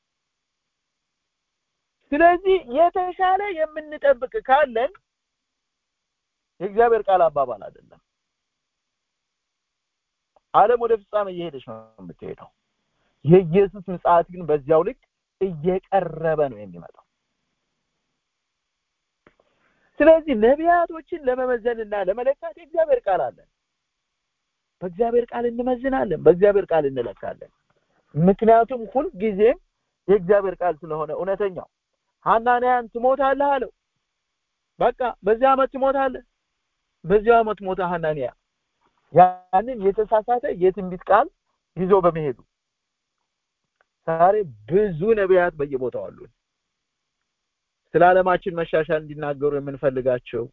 ስለዚህ የተሻለ የምንጠብቅ ካለን የእግዚአብሔር ቃል አባባል አይደለም። ዓለም ወደ ፍጻሜ እየሄደች ነው የምትሄደው። የኢየሱስ ምጽአት ግን በዚያው ልክ እየቀረበ ነው የሚመጣው። ስለዚህ ነቢያቶችን ለመመዘንና ለመለካት የእግዚአብሔር ቃል አለ። በእግዚአብሔር ቃል እንመዝናለን፣ በእግዚአብሔር ቃል እንለካለን። ምክንያቱም ሁሉ ጊዜም የእግዚአብሔር ቃል ስለሆነ እውነተኛው ሐናንያን ትሞታለህ አለው። በቃ በዚህ ዓመት ትሞታለህ። በዚህ ዓመት ሞተ ሐናንያ። ያንን የተሳሳተ የትንቢት ቃል ይዞ በመሄዱ ዛሬ ብዙ ነቢያት በየቦታው አሉ። ስለ ዓለማችን መሻሻል እንዲናገሩ የምንፈልጋቸው፣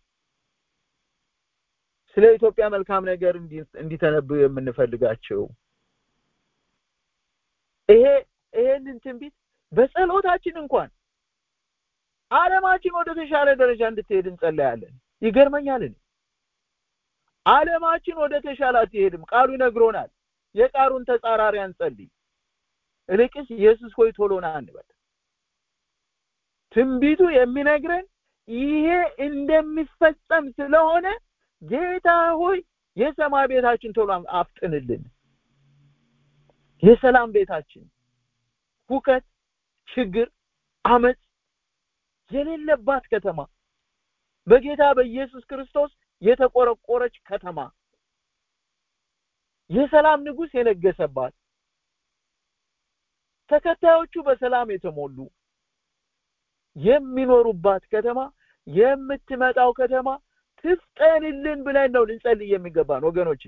ስለ ኢትዮጵያ መልካም ነገር እንዲተነብዩ የምንፈልጋቸው ይሄ ይሄንን ትንቢት በጸሎታችን እንኳን ዓለማችን ወደ ተሻለ ደረጃ እንድትሄድ እንጸልያለን። ይገርመኛል። ዓለማችን ወደ ተሻለ አትሄድም። ቃሉ ይነግሮናል። የቃሉን ተጻራሪ አንጸልይ። እልቅስ ኢየሱስ ሆይ ቶሎና አንበል። ትንቢቱ የሚነግረን ይሄ እንደሚፈጸም ስለሆነ ጌታ ሆይ የሰማይ ቤታችን ቶሎ አፍጥንልን። የሰላም ቤታችን ሁከት፣ ችግር፣ አመጽ የሌለባት ከተማ በጌታ በኢየሱስ ክርስቶስ የተቆረቆረች ከተማ የሰላም ንጉስ የነገሰባት ተከታዮቹ በሰላም የተሞሉ የሚኖሩባት ከተማ የምትመጣው ከተማ ትፍጠንልን ብለን ነው ልንጸልይ የሚገባን ወገኖቼ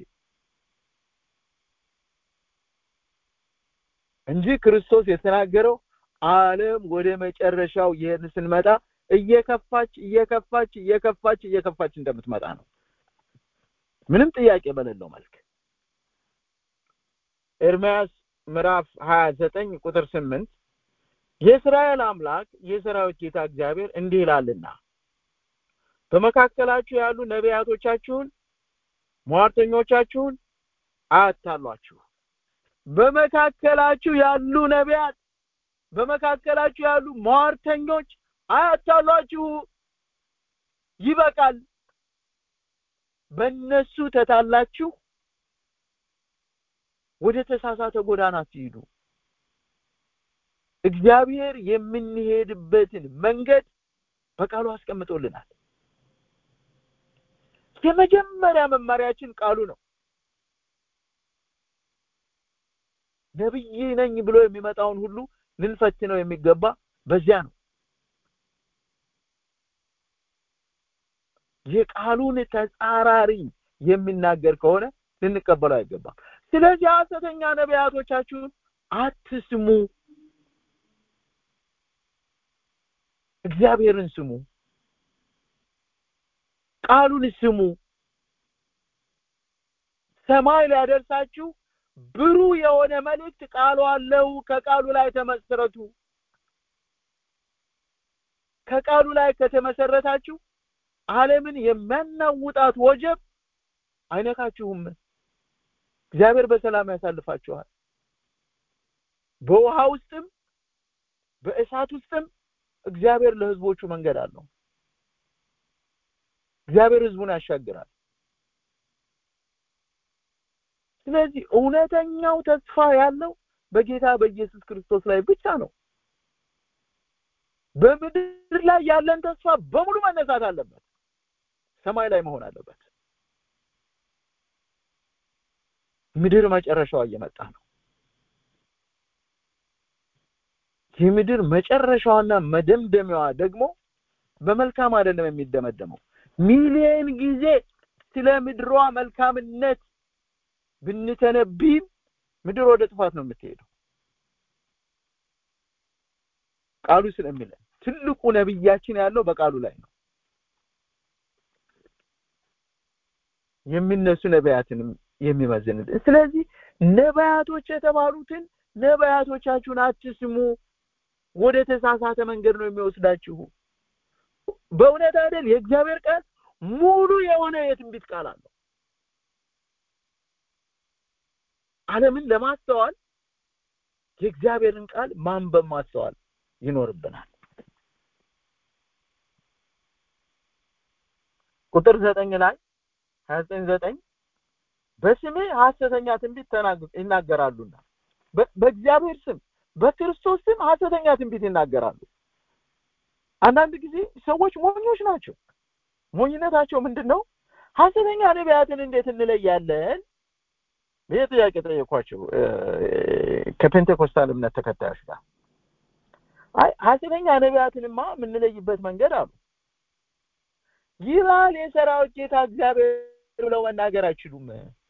እንጂ ክርስቶስ የተናገረው ዓለም ወደ መጨረሻው ይሄን ስንመጣ እየከፋች እየከፋች እየከፋች እየከፋች እንደምትመጣ ነው። ምንም ጥያቄ በሌለው መልክ። ኤርምያስ ምዕራፍ ሃያ ዘጠኝ ቁጥር ስምንት የእስራኤል አምላክ የሰራዊት ጌታ እግዚአብሔር እንዲህ ይላልና በመካከላችሁ ያሉ ነቢያቶቻችሁን ሟርተኞቻችሁን አታሏችሁ። በመካከላችሁ ያሉ ነቢያት በመካከላችሁ ያሉ ሟርተኞች አታሏችሁ። ይበቃል። በእነሱ ተታላችሁ ወደ ተሳሳተ ጎዳና አትሂዱ። እግዚአብሔር የምንሄድበትን መንገድ በቃሉ አስቀምጦልናል። የመጀመሪያ መመሪያችን ቃሉ ነው። ነብይ ነኝ ብሎ የሚመጣውን ሁሉ ልንፈትነው የሚገባ በዚያ ነው። የቃሉን ተጻራሪ የሚናገር ከሆነ ልንቀበለው አይገባም። ስለዚህ ሐሰተኛ ነቢያቶቻችሁን አትስሙ። እግዚአብሔርን ስሙ። ቃሉን ስሙ። ሰማይ ሊያደርሳችሁ ብሩህ የሆነ መልእክት ቃሉ አለው። ከቃሉ ላይ ተመሰረቱ። ከቃሉ ላይ ከተመሰረታችሁ ዓለምን የሚያናውጣት ወጀብ አይነካችሁም። እግዚአብሔር በሰላም ያሳልፋችኋል። በውሃ ውስጥም በእሳት ውስጥም እግዚአብሔር ለሕዝቦቹ መንገድ አለው። እግዚአብሔር ሕዝቡን ያሻግራል። ስለዚህ እውነተኛው ተስፋ ያለው በጌታ በኢየሱስ ክርስቶስ ላይ ብቻ ነው። በምድር ላይ ያለን ተስፋ በሙሉ መነሳት አለበት። ሰማይ ላይ መሆን አለበት። ምድር መጨረሻዋ እየመጣ ነው። የምድር መጨረሻዋና መደምደሚያዋ ደግሞ በመልካም አይደለም የሚደመደመው። ሚሊዮን ጊዜ ስለ ምድሯ መልካምነት ብንተነብይም ምድር ወደ ጥፋት ነው የምትሄደው። ቃሉ ስለሚለን ትልቁ ነብያችን ያለው በቃሉ ላይ ነው። የሚነሱ ነቢያትንም የሚመዝንልን። ስለዚህ ነቢያቶች የተባሉትን ነቢያቶቻችሁን አትስሙ፣ ወደ ተሳሳተ መንገድ ነው የሚወስዳችሁ። በእውነት አይደል? የእግዚአብሔር ቃል ሙሉ የሆነ የትንቢት ቃል አለው። ዓለምን ለማስተዋል የእግዚአብሔርን ቃል ማንበብ ማስተዋል ይኖርብናል። ቁጥር ዘጠኝ ላይ ሃያ ዘጠኝ ዘጠኝ በስሜ ሐሰተኛ ትንቢት ይናገራሉና በእግዚአብሔር ስም በክርስቶስ ስም ሐሰተኛ ትንቢት ይናገራሉ። አንዳንድ ጊዜ ሰዎች ሞኞች ናቸው። ሞኝነታቸው ምንድነው? ሐሰተኛ ነቢያትን እንዴት እንለያለን? ይሄ ጥያቄ ጠየኳቸው ከፔንቴኮስታል እምነት ተከታዮች ጋር። አይ ሐሰተኛ ነቢያትንማ የምንለይበት መንገድ አሉ። ይላል የሰራዊት ጌታ እግዚአብሔር ብለው መናገር አይችሉም።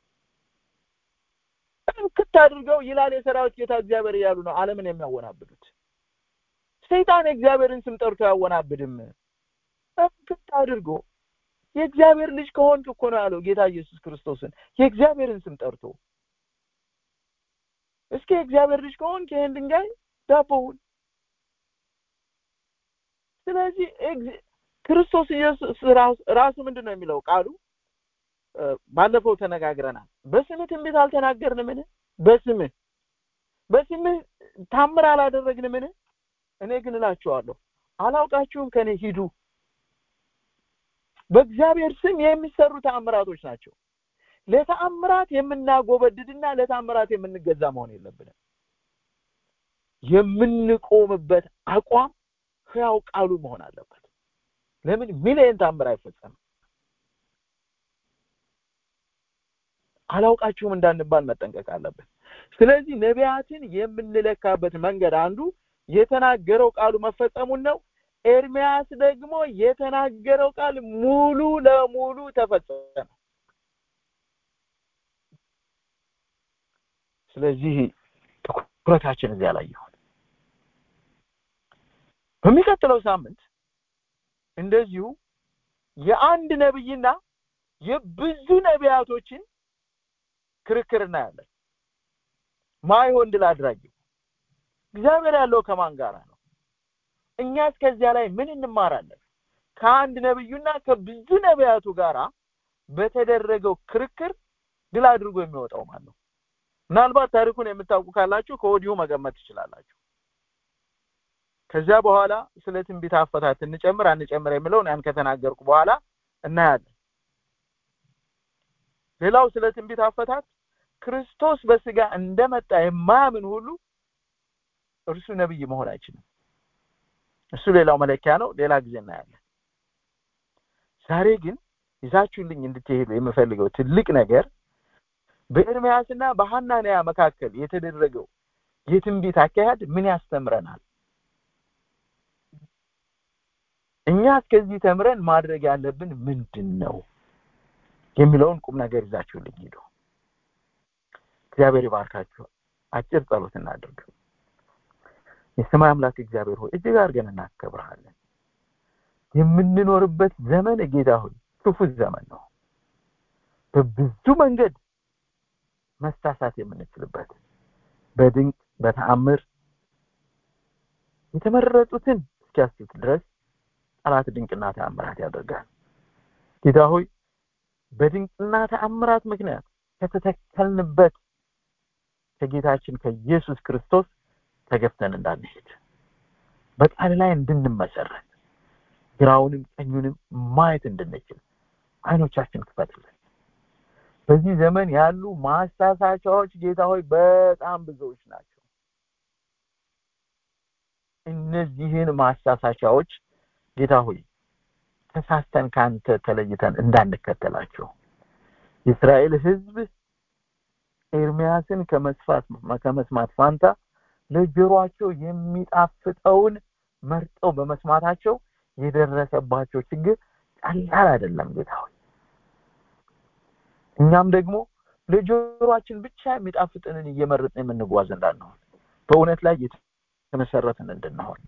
እንክት አድርገው ይላል የሰራዊት ጌታ እግዚአብሔር እያሉ ነው ዓለምን የሚያወናብዱት። ሰይጣን የእግዚአብሔርን ስም ጠርቶ ያወናብድም። እንክት አድርጎ የእግዚአብሔር ልጅ ከሆንክ እኮ ነው ያለው ጌታ ኢየሱስ ክርስቶስን የእግዚአብሔርን ስም ጠርቶ። እስኪ የእግዚአብሔር ልጅ ከሆንክ ይሄን ድንጋይ ዳቦ ሁን። ስለዚህ ክርስቶስ ኢየሱስ ራሱ ምንድነው የሚለው ቃሉ? ባለፈው ተነጋግረናል። በስምህ ትንቢት አልተናገርንምን? በስምህ በስምህ ታምር አላደረግንምን? እኔ ግን እላችኋለሁ አላውቃችሁም፣ ከኔ ሂዱ። በእግዚአብሔር ስም የሚሰሩ ተአምራቶች ናቸው። ለተአምራት የምናጎበድድና ለተአምራት የምንገዛ መሆን የለብንም። የምንቆምበት አቋም ሕያው ቃሉ መሆን አለበት። ለምን ሚሊዮን ተአምር አይፈጸምም? አላውቃችሁም እንዳንባል መጠንቀቅ አለብን። ስለዚህ ነቢያትን የምንለካበት መንገድ አንዱ የተናገረው ቃሉ መፈጸሙን ነው። ኤርምያስ ደግሞ የተናገረው ቃል ሙሉ ለሙሉ ተፈጸመ። ስለዚህ ትኩረታችን እዚያ ላይ ይሁን። በሚቀጥለው ሳምንት እንደዚሁ የአንድ ነብይና የብዙ ነቢያቶችን ክርክር እናያለን። ማይሆን ድል አድራጊ እግዚአብሔር ያለው ከማን ጋር ነው? እኛስ ከዚያ ላይ ምን እንማራለን? ከአንድ ነብዩና ከብዙ ነቢያቱ ጋራ በተደረገው ክርክር ድል አድርጎ የሚወጣው ማን ነው? ምናልባት ታሪኩን የምታውቁ ካላችሁ ከወዲሁ መገመት ትችላላችሁ። ከዚያ በኋላ ስለ ትንቢት አፈታት እንጨምር አንጨምር የሚለውን ያን ከተናገርኩ በኋላ እናያለን። ሌላው ስለ ትንቢት አፈታት ክርስቶስ በስጋ እንደመጣ የማያምን ሁሉ እርሱ ነብይ መሆን አይችልም። እሱ ሌላው መለኪያ ነው። ሌላ ጊዜ እናያለን። ዛሬ ግን ይዛችሁልኝ እንድትሄዱ የምፈልገው ትልቅ ነገር በኤርምያስና በሐናንያ መካከል የተደረገው የትንቢት አካሄድ ምን ያስተምረናል? እኛ ከዚህ ተምረን ማድረግ ያለብን ምንድነው የሚለውን ቁም ነገር ይዛችሁልኝ ሄዱ። እግዚአብሔር ይባርካችሁ። አጭር ጸሎት እናድርግ። የሰማይ አምላክ እግዚአብሔር ሆይ እጅግ አድርገን እናከብርሃለን። የምንኖርበት ዘመን ጌታ ሆይ ክፉ ዘመን ነው። በብዙ መንገድ መሳሳት የምንችልበት በድንቅ በተአምር የተመረጡትን እስኪያስት ድረስ ጠላት ድንቅና ተአምራት ያደርጋል። ጌታ ሆይ በድንቅና ተአምራት ምክንያት ከተተከልንበት ከጌታችን ከኢየሱስ ክርስቶስ ተገፍተን እንዳንሄድ በቃል ላይ እንድንመሰረት ግራውንም ቀኙንም ማየት እንድንችል አይኖቻችን ክፈትልን። በዚህ ዘመን ያሉ ማሳሳቻዎች ጌታ ሆይ በጣም ብዙዎች ናቸው። እነዚህን ማሳሳቻዎች ጌታ ሆይ ተሳስተን ካንተ ተለይተን እንዳንከተላቸው የእስራኤል ሕዝብ ኤርምያስን ከመስፋት ከመስማት ፋንታ ለጆሮአቸው የሚጣፍጠውን መርጠው በመስማታቸው የደረሰባቸው ችግር ቀላል አይደለም ጌታ ሆይ። እኛም ደግሞ ለጆሮአችን ብቻ የሚጣፍጥንን እየመረጥን የምንጓዝ እንዳንሆን በእውነት ላይ የተመሰረትን እንድንሆን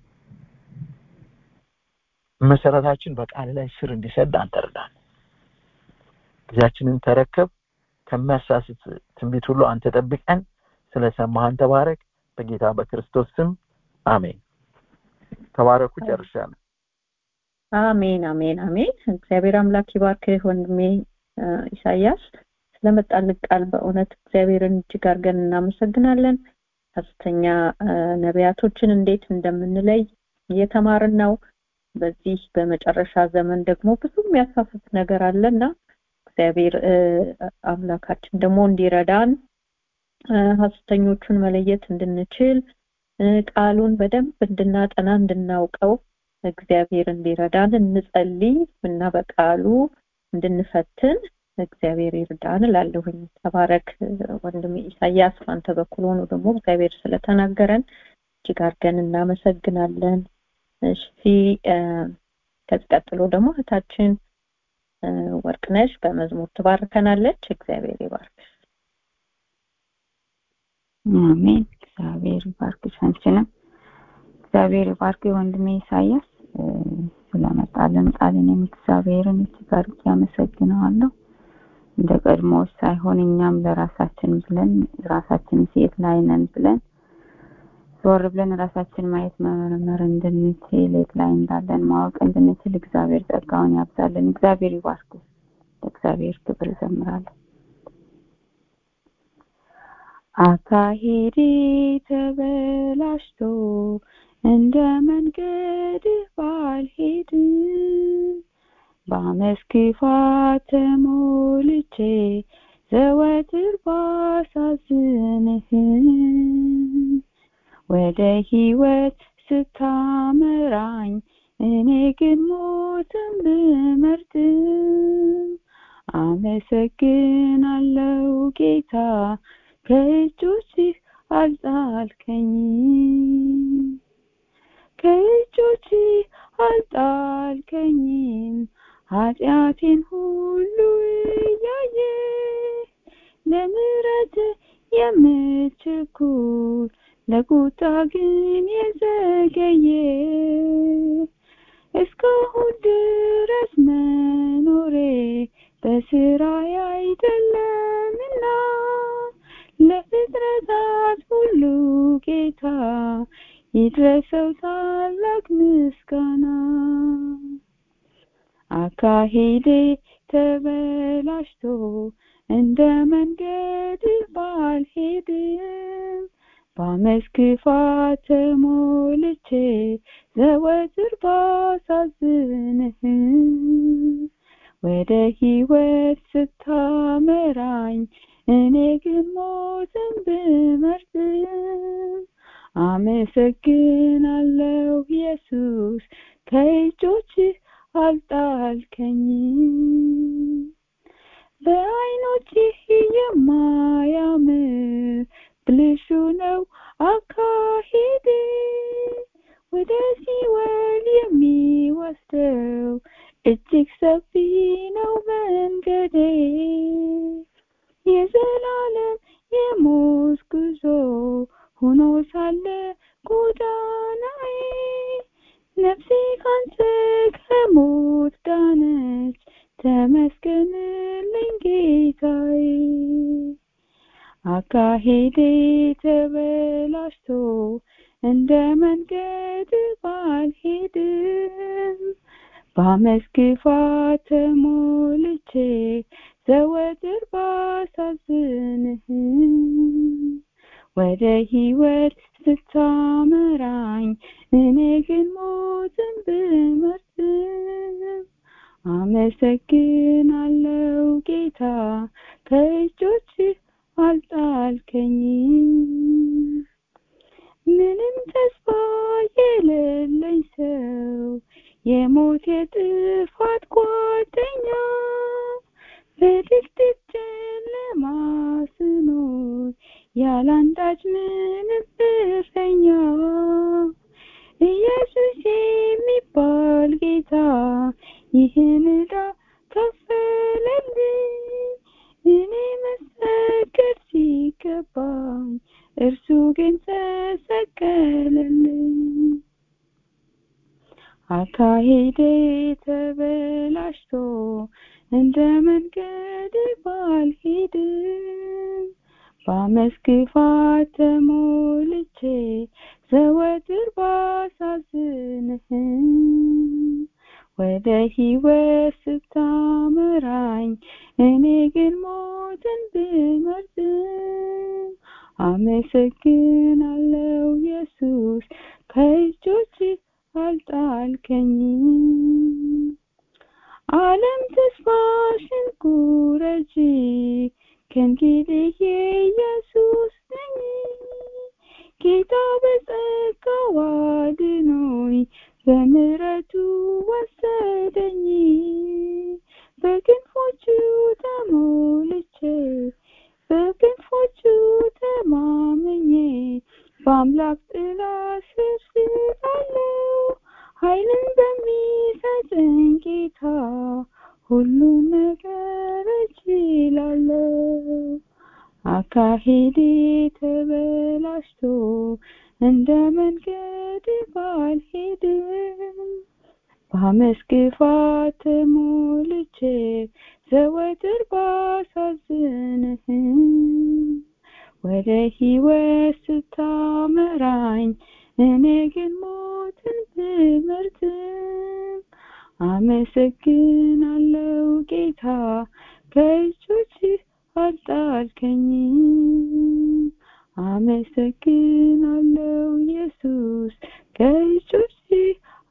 መሰረታችን በቃል ላይ ስር እንዲሰድ አንተ እርዳን። ጊዜያችንን ተረከብ። ከሚያሳስት ትንቢት ሁሉ አንተ ጠብቀን። ስለሰማህን ተባረክ። በጌታ በክርስቶስ ስም አሜን። ተባረኩ። ጨርሻለሁ። አሜን አሜን አሜን። እግዚአብሔር አምላክ ይባርክህ ወንድሜ ኢሳያስ። ስለመጣልን ቃል በእውነት እግዚአብሔርን እጅግ አድርገን እናመሰግናለን። ሐሰተኛ ነቢያቶችን እንዴት እንደምንለይ እየተማርን ነው። በዚህ በመጨረሻ ዘመን ደግሞ ብዙ የሚያሳፍት ነገር አለና እግዚአብሔር አምላካችን ደግሞ እንዲረዳን ሐሰተኞቹን መለየት እንድንችል ቃሉን በደንብ እንድናጠና እንድናውቀው እግዚአብሔር እንዲረዳን እንጸልይ እና በቃሉ እንድንፈትን እግዚአብሔር ይርዳን እላለሁኝ። ተባረክ ወንድሜ ኢሳያስ። አንተ በኩል ሆኖ ደግሞ እግዚአብሔር ስለተናገረን እጅግ አድርገን እናመሰግናለን። እሺ ከቀጥሎ ደግሞ እህታችን ወርቅነሽ በመዝሙር ትባርከናለች። እግዚአብሔር ይባርክሽ። አሜን። እግዚአብሔር ይባርክሽ አንቺንም። እግዚአብሔር ይባርክ ወንድሜ ኢሳያስ። ስለመጣልን ቃልን እግዚአብሔርን እጅግ አድርጌ አመሰግናለሁ። እንደ ቀድሞ ሳይሆን እኛም ለራሳችን ብለን ራሳችን ሴት ላይ ነን ብለን ዞር ብለን ራሳችን ማየት መመርመር እንድንችል ሌት ላይ እንዳለን ማወቅ እንድንችል እግዚአብሔር ጸጋውን ያብዛልን። እግዚአብሔር ይባርክ። እግዚአብሔር ክብር ዘምራለሁ። አካሄዴ ተበላሽቶ እንደ መንገድ ባልሄድም በአመፅ ክፋት ተሞልቼ ዘወትር ባሳዝንህም ወደ ሕይወት ስታመራኝ እኔ ግን ሞትን ብመርጥም አመሰግናለሁ ጌታ ከእጆችህ አልጣልከኝም ከእጆችህ አልጣልከኝም ኃጢአቴን ሁሉ እያየህ ለምሕረት የምትቸኩል ለቁጣ ግን የዘገየ እስካሁን ድረስ መኖሬ በስራ ለሰው ታላቅ ምስጋና አካሄዴ ተበላሽቶ እንደ መንገድ ባልሄድም በአመፅ ክፋት ተሞልቼ ዘወትር ባሳዝንህም ወደ ሕይወት ስታመራኝ እኔ ግን ሞትን ብመርጥም አመሰግናለሁ ኢየሱስ ከእጆችህ አልጣልከኝም በዓይኖችህ የማያምር ብልሹ ነው አካሄዴ ወደ ሲኦል የሚወስደው እጅግ ሰፊ ነው መንገዴ የዘላለም የሞት ጉዞ ሆኖ ሳለ ጎዳናዬ ነፍሴ ካንተ ከሞት ዳነች ተመስገንልኝ ጌታዬ አካሄዴ ተበላሽቶ እንደ መንገድ ባልሄድም በአመፅ ክፋት ተሞልቼ ዘወትር ባሳዝንህም ወደ ሕይወት ስታመራኝ እኔ ግን ሞትን ብመርጥም አመሰግናለሁ ጌታ ከእጆችህ አልጣልከኝም ምንም ተስፋ የሌለኝ ሰው የሞት የጥፋት ጓደኛ በድቅድቅ ጨለማ ስኖር ያላንዳች ምንም እረኛ ኢየሱስ የሚባል ጌታ ይህን ዕዳ ከፈለልኝ እኔ መሰቀል ሲገባኝ እርሱ ግን ተሰቀለልኝ አካሄዴ ተበላሽቶ እንደ መንገድ ባልሄድም በአመፅ ክፋት ተሞልቼ ዘወትር ባሳዝንህም ወደ ሕይወት ስታመራኝ እኔ ግን ሞትን ብመርጥም አመሰግናለሁ ኢየሱስ ከእጆችህ አልጣልከኝም ዓለም ተስፋሽን ቁረጪ ከእንግዲህ የኢየሱስ ነኝ ጌታ በጸጋው አድኖኝ በምሕረቱ ወሰደኝ በክንፎቹ ተሞልቼ በክንፎቹ ተማምኜ በአምላክ ጥላ ስር ስላለሁ ኃይልን በሚሰጠኝ ጌታ ሁሉን ነገር እችላለሁ አካሄዴ ተበላሽቶ እንደ መንገድ ባልሄድም በአመፅ ክፋት ተሞልቼ ዘወትር ባሳዝንህም ወደ ሕይወት ስታመራኝ እኔ ግን ሞትን ብመርጥም አመሰግናለሁ ጌታ ከእጆችህ አልጣልከኝም አመሰግናለሁ ኢየሱስ ከእጆችህ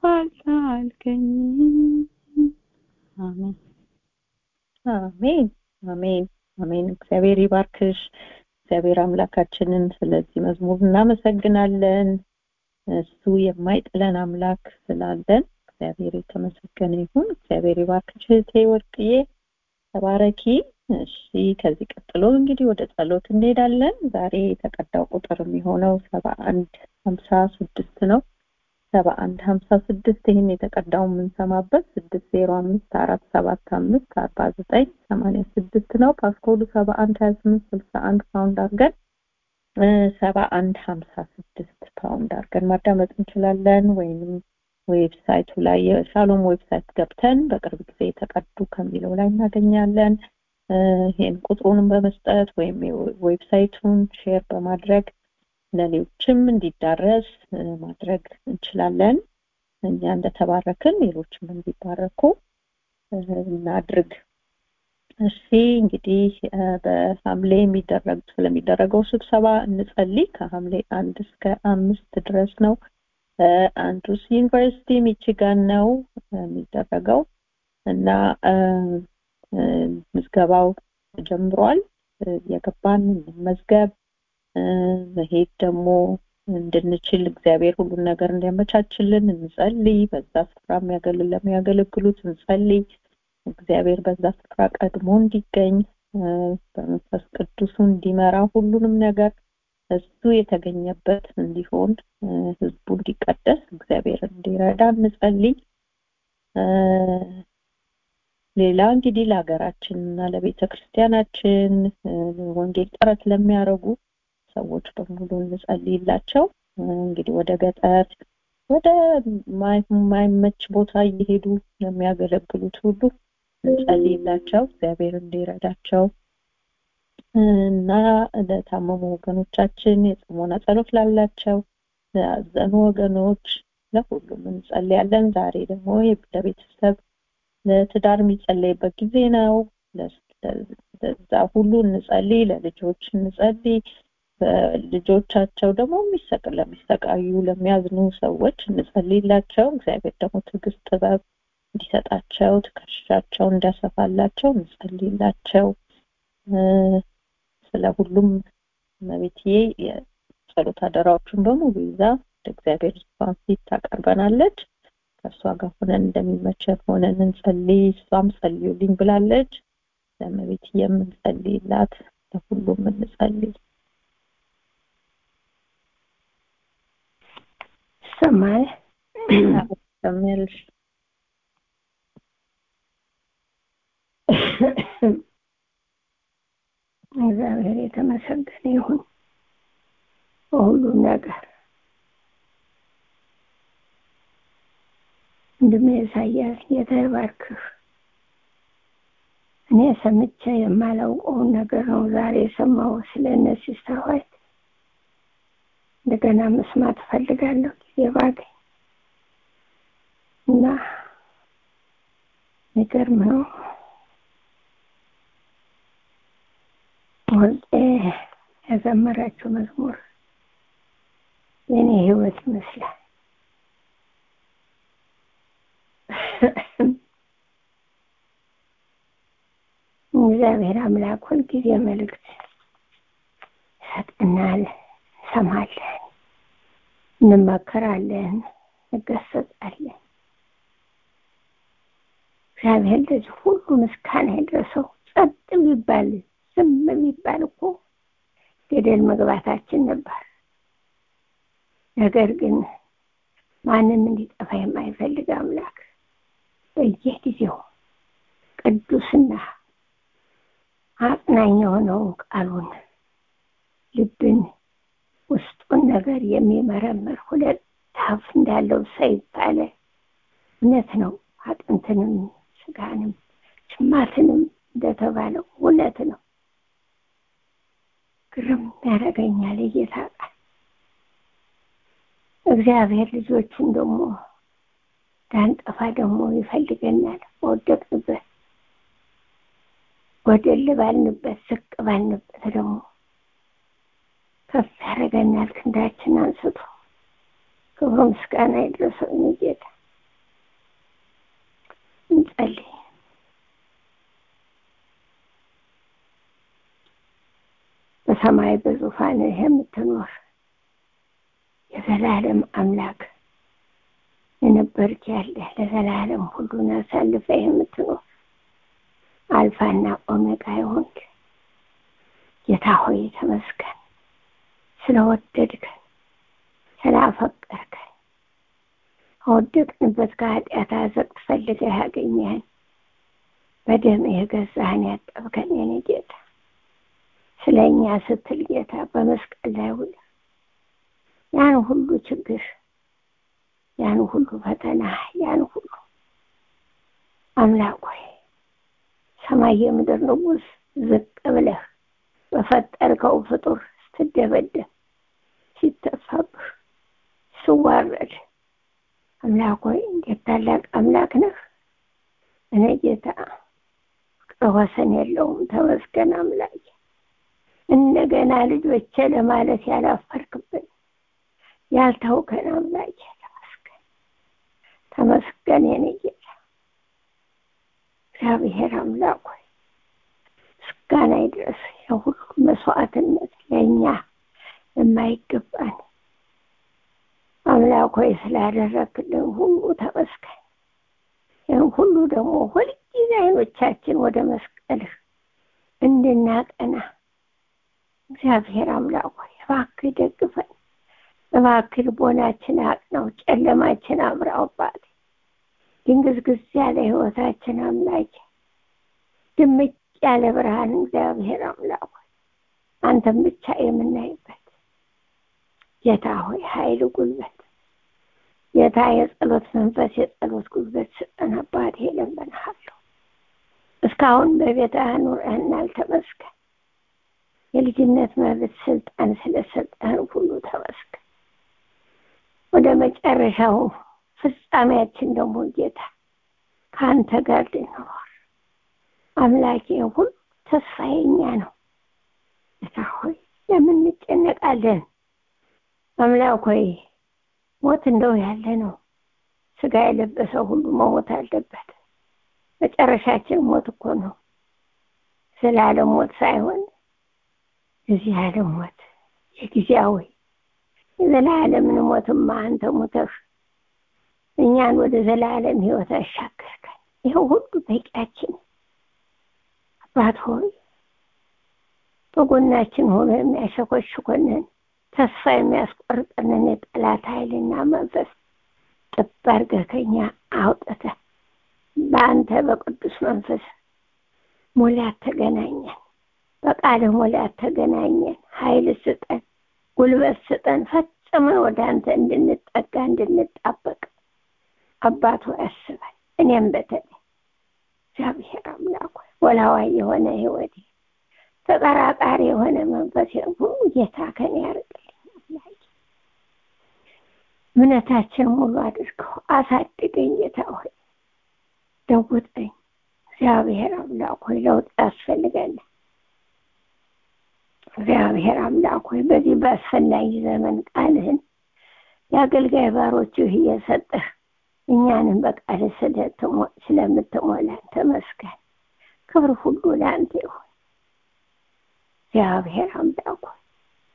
አልጣልከኝም አሜን አሜን አሜን አሜን እግዚአብሔር ይባርክሽ እግዚአብሔር አምላካችንን ስለዚህ መዝሙር እናመሰግናለን እሱ የማይጥለን አምላክ ስላለን እግዚአብሔር የተመሰገነ ይሁን እግዚአብሔር ይባርክሽ እህቴ ወርቅዬ ተባረኪ እሺ ከዚህ ቀጥሎ እንግዲህ ወደ ጸሎት እንሄዳለን ዛሬ የተቀዳው ቁጥር የሚሆነው ሰባ አንድ ሀምሳ ስድስት ነው ሰባ አንድ ሀምሳ ስድስት ይሄን የተቀዳው የምንሰማበት ስድስት ዜሮ አምስት አራት ሰባት አምስት አርባ ዘጠኝ ሰማንያ ስድስት ነው ፓስኮዱ ሰባ አንድ ሀያ ስምንት ስልሳ አንድ ፓውንድ አድርገን ሰባ አንድ ሀምሳ ስድስት ፓውንድ አድርገን ማዳመጥ እንችላለን ወይም ዌብሳይቱ ላይ የሻሎም ዌብሳይት ገብተን በቅርብ ጊዜ የተቀዱ ከሚለው ላይ እናገኛለን ይሄን ቁጥሩንም በመስጠት ወይም ዌብሳይቱን ሼር በማድረግ ለሌሎችም እንዲዳረስ ማድረግ እንችላለን። እኛ እንደተባረክን ሌሎችም እንዲባረኩ እናድርግ። እሺ እንግዲህ በሐምሌ የሚደረግ ስለሚደረገው ስብሰባ እንጸልይ። ከሐምሌ አንድ እስከ አምስት ድረስ ነው። አንድሩስ ዩኒቨርሲቲ ሚቺጋን ነው የሚደረገው እና ምዝገባው ተጀምሯል። የገባን መዝገብ መሄድ ደግሞ እንድንችል እግዚአብሔር ሁሉን ነገር እንዲያመቻችልን እንጸልይ። በዛ ስፍራ የሚያገለግሉት እንጸልይ። እግዚአብሔር በዛ ስፍራ ቀድሞ እንዲገኝ በመንፈስ ቅዱስ እንዲመራ ሁሉንም ነገር እሱ የተገኘበት እንዲሆን ህዝቡ እንዲቀደስ እግዚአብሔር እንዲረዳ እንጸልይ። ሌላ እንግዲህ ለሀገራችንና ለቤተክርስቲያናችን ወንጌል ጥረት ለሚያደርጉ ሰዎች በሙሉ እንጸልይላቸው። እንግዲህ ወደ ገጠር ወደ ማይመች ቦታ እየሄዱ የሚያገለግሉት ሁሉ እንጸልይላቸው እግዚአብሔር እንዲረዳቸው እና ለታመሙ ወገኖቻችን የጽሞና ጸሎት ላላቸው ለአዘኑ ወገኖች ለሁሉም እንጸልያለን። ዛሬ ደግሞ ለቤተሰብ ለትዳር የሚጸለይበት ጊዜ ነው። ለዛ ሁሉ እንጸልይ። ለልጆች እንጸልይ። ልጆቻቸው ደግሞ የሚሰቀል ለሚሰቃዩ ለሚያዝኑ ሰዎች እንጸልይላቸው። እግዚአብሔር ደግሞ ትዕግስት ጥበብ እንዲሰጣቸው ትከሻቸው እንዲያሰፋላቸው እንጸልይላቸው። ስለ ሁሉም መቤትዬ የጸሎት አደራዎችን በሙሉ ይዛ እግዚአብሔር ዙፋን ፊት ታቀርበናለች። ከሷ ጋር ሆነን እንደሚመቸን ሆነን እንጸልይ። እሷም ጸልዩልኝ ብላለች። ለመቤትዬ የምንጸልይላት ለሁሉም እንጸልይ። ሰማይ ተመልሽ እግዚአብሔር የተመሰገነ ይሁን በሁሉም ነገር። ወንድሜ ኢሳያስ የተባረክህ። እኔ ሰምቼ የማላውቀውን ነገር ነው ዛሬ የሰማው ስለነ ሲስተር ዋይት። እንደገና መስማት ፈልጋለሁ የባገኝ እና የሚገርም ነው። ወልጤ የዘመራቸው መዝሙር የኔ ህይወት ይመስላል። እግዚአብሔር አምላክ ሁልጊዜ መልእክት ይሰጠናል፣ እንሰማለን፣ እንመከራለን፣ እንገሰጻለን። እግዚአብሔር ለዚህ ሁሉ ምስጋና ይድረሰው። ጸጥ ቢባል ዝም ቢባል እኮ ገደል መግባታችን ነበር። ነገር ግን ማንም እንዲጠፋ የማይፈልግ አምላክ በየጊዜው ቅዱስና አጽናኝ የሆነውን ቃሉን ልብን ውስጡን ነገር የሚመረምር ሁለት አፍ እንዳለው ሰይፍ አለ። እውነት ነው። አጥንትንም ስጋንም ጅማትንም እንደተባለው እውነት ነው። ግርም ያደርገኛል የጌታ ቃል። እግዚአብሔር ልጆቹን ደግሞ ዳንጠፋ ደግሞ ይፈልገናል። ወደቅንበት ወደል ባልንበት ዝቅ ባልንበት ደግሞ ከፍ ያደርገናል። ክንዳችን አንስቶ ክብሩ ምስጋና ይድረሰው ጌታ። እንጸልይ። በሰማይ በዙፋን የምትኖር የዘላለም አምላክ የነበርክ ያለ ለዘላለም ሁሉን አሳልፈህ የምትኖር አልፋና ኦሜጋ የሆንክ ጌታ ሆይ ተመስገን። ስለወደድከን ስላፈቀርከን ከወደቅንበት ከኃጢአት አዘቅት ፈልገህ ያገኘህን በደም የገዛህን ያጠብከን የኔ ጌታ ስለኛ ስትል ጌታ በመስቀል ላይ ውለህ ያን ሁሉ ችግር ያን ሁሉ ፈተና ያን ሁሉ አምላክ ሆይ ሰማይ የምድር ንጉሥ ዝቅ ብለህ በፈጠርከው ፍጡር ስትደበደብ ሲተፋብህ ስዋረድ አምላክ ሆይ እንዴት ታላቅ አምላክ ነህ። እኔ ጌታ ወሰን የለውም። ተመስገን አምላክ። እንደገና ልጆቼ ለማለት ያላፈርክብን ያልተውከን አምላክ ተመስገን ተመስገን የኔ ጌታ እግዚአብሔር አምላክ ሆይ ምስጋና ይድረስ። የሁሉ መስዋዕትነት ለእኛ የማይገባን አምላክ ሆይ ስላደረግልን ሁሉ ተመስገን። ይህን ሁሉ ደግሞ ሁልጊዜ ዓይኖቻችን ወደ መስቀልህ እንድናቀና እግዚአብሔር አምላክ ሆይ እባክህ ደግፈን፣ እባክህ ልቦናችን አቅናው፣ ጨለማችን አብራው አባቴ። ድንግዝግዝ ያለ ሕይወታችን አምላክ ድምቅ ያለ ብርሃን እግዚአብሔር አምላክ ሆይ አንተም ብቻ የምናይበት ጌታ ሆይ ኃይል ጉልበት ጌታ የጸሎት መንፈስ የጸሎት ጉልበት ስጠን አባቴ እለምንሃለሁ። እስካሁን በቤትህ አኑረህናል ተመስገን። የልጅነት መብት ስልጣን ስለሰጠህን ሁሉ ተመስገን። ወደ መጨረሻው ፍጻሜያችን ደግሞ ጌታ ከአንተ ጋር ልንኖር አምላኬ ሁሉ ተስፋ የኛ ነው። ጌታ ሆይ ለምን እንጨነቃለን? አምላክ ሆይ ሞት እንደው ያለ ነው። ስጋ የለበሰ ሁሉ መሞት አለበት። መጨረሻችን ሞት እኮ ነው። ዘላለም ሞት ሳይሆን እዚህ ዓለም ሞት የጊዜያዊ የዘላለምን ሞትማ አንተ ሞተህ እኛን ወደ ዘላለም ሕይወት አሻገርከን። ይኸው ሁሉ በቂያችን አባት ሆይ በጎናችን ሆኖ የሚያሸኮሽኮንን ተስፋ የሚያስቆርጠንን የጠላት ኃይልና መንፈስ ጥብ አድርገህ ከእኛ አውጥተህ በአንተ በቅዱስ መንፈስ ሙላት ተገናኘን። በቃል ሙላት ተገናኘን። ኃይል ስጠን፣ ጉልበት ስጠን። ፈጽመን ወደ አንተ እንድንጠጋ እንድንጣበቅ አባቱ ያስበን። እኔም በተለይ እግዚአብሔር አምላክ ወላዋይ የሆነ ሕይወቴ ተጠራጣሪ የሆነ መንፈስ ሁሉ ጌታ ከኔ ያርቅልኝ። እምነታችን ሙሉ አድርገው አሳድገኝ ጌታ ሆይ ለውጠኝ። እግዚአብሔር አምላክ ሆይ ለውጥ ያስፈልገናል። እግዚአብሔር አምላክ ሆይ በዚህ በአስፈላጊ ዘመን ቃልህን የአገልጋይ ባሮችህ እየሰጠህ እኛንም በቃል ስለምትሞላን ተመስገን። ክብር ሁሉ ለአንተ ይሁን። እግዚአብሔር አምላክ ሆይ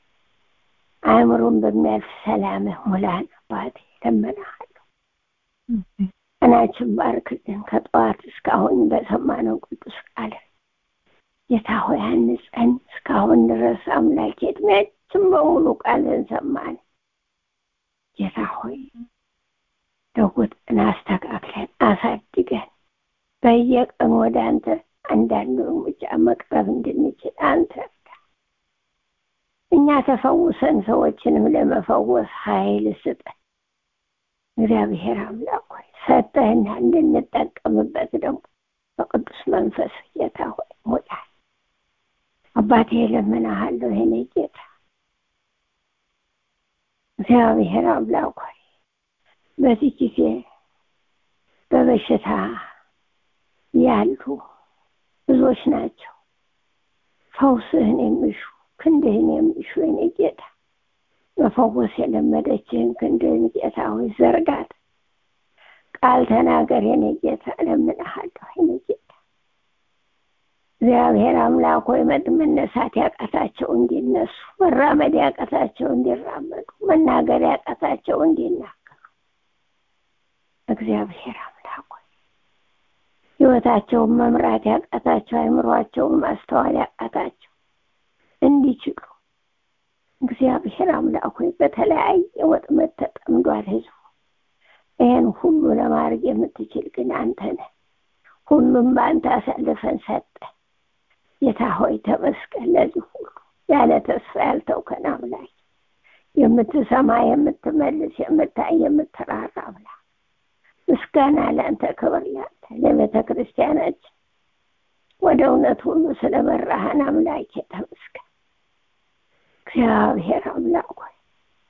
አእምሮን በሚያልፍ ሰላምህ ሙላን አባቴ እለምንሃለሁ። ቀናችን ባርክልን። ከጠዋት እስካሁን በሰማነው ቅዱስ ቃል ጌታ ሆይ አንጸን። እስካሁን ድረስ አምላኬ ዕድሜያችን በሙሉ ቃልን ሰማን። ጌታ ሆይ ለውጠን፣ አስተካክለን፣ አሳድገን በየቀኑ ወደ አንተ አንዳንድ እርምጃ መቅረብ እንድንችል አንተ እኛ ተፈውሰን ሰዎችንም ለመፈወስ ኃይል ስጠን። እግዚአብሔር አምላክ ሆይ ሰጠህና እንድንጠቀምበት ደግሞ በቅዱስ መንፈስ ጌታ ሆይ ሙላን። አባቴ እለምንሃለሁ የኔ ጌታ እግዚአብሔር አምላክ ሆይ በዚህ ጊዜ በበሽታ ያሉ ብዙዎች ናቸው። ፈውስህን የሚሹ ክንድህን የሚሹ የኔ ጌታ መፈወስ የለመደችህን ክንድህን ጌታ ሆይ ዘርጋት። ቃል ተናገር የኔ ጌታ እለምንሃለሁ የኔ ጌታ እግዚአብሔር አምላክ ሆይ መነሳት ያቃታቸው እንዲነሱ፣ መራመድ ያቃታቸው እንዲራመዱ፣ መናገር ያቃታቸው እንዲናገሩ እግዚአብሔር አምላክ ሆይ ሕይወታቸውን መምራት ያቃታቸው አእምሯቸውን ማስተዋል ያቃታቸው እንዲችሉ እግዚአብሔር አምላክ ሆይ በተለያየ ወጥመድ ተጠምዷል ሕዝቡ። ይህን ሁሉ ለማድረግ የምትችል ግን አንተ ነህ። ሁሉም በአንተ አሳልፈን ሰጠን። ጌታ ሆይ ተመስገን። ለዚህ ሁሉ ያለ ተስፋ ያልተውከን አምላክ፣ የምትሰማ የምትመልስ የምታይ የምትራራ አምላክ ምስጋና ለአንተ፣ ክብር ለአንተ። ለቤተ ክርስቲያናችን ወደ እውነት ሁሉ ስለመራህን አምላክ ተመስገን። እግዚአብሔር አምላክ ሆይ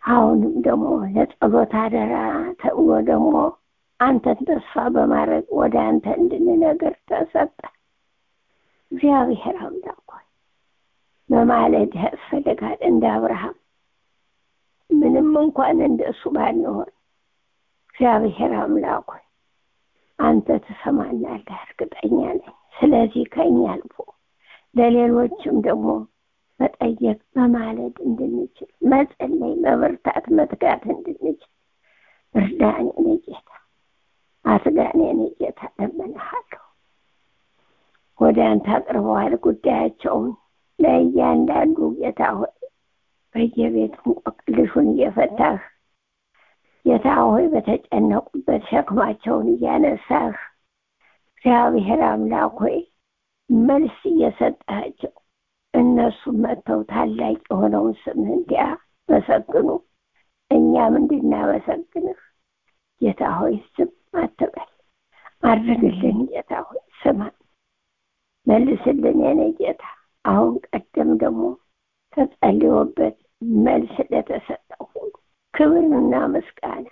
አሁንም ደግሞ ለጸሎት አደራ ተብሎ ደግሞ አንተን ተስፋ በማድረግ ወደ አንተ እንድንነግር ተሰጠ። እግዚአብሔር አምላክ ሆይ በማለድ ያስፈልጋል እንደ አብርሃም ምንም እንኳን እንደሱ ባንሆን እግዚአብሔር አምላክ ሆይ አንተ ትሰማናለህ እርግጠኛ ነኝ። ስለዚህ ከኛ አልፎ ለሌሎችም ደግሞ መጠየቅ በማለድ እንድንችል መጸለይ መበርታት መትጋት እንድንችል እርዳን የኔ ጌታ አትጋን የኔ ጌታ ለምንሃለሁ። ወደ አንተ አቅርበዋል ጉዳያቸውን ለእያንዳንዱ ጌታ ሆይ በየቤቱ እንቆቅልሹን እየፈታህ ጌታ ሆይ በተጨነቁበት ሸክማቸውን እያነሳህ እግዚአብሔር አምላክ ሆይ መልስ እየሰጣቸው እነሱ መተው ታላቅ የሆነውን ስምህ እንዲያመሰግኑ እኛም እንድናመሰግንህ ጌታ ሆይ ስም አትበል አድርግልን ጌታ ሆይ ስማን መልስልን የኔ ጌታ። አሁን ቀደም ደግሞ ተጸልዮበት መልስ ለተሰጠው ሁሉ ክብርና ምስጋና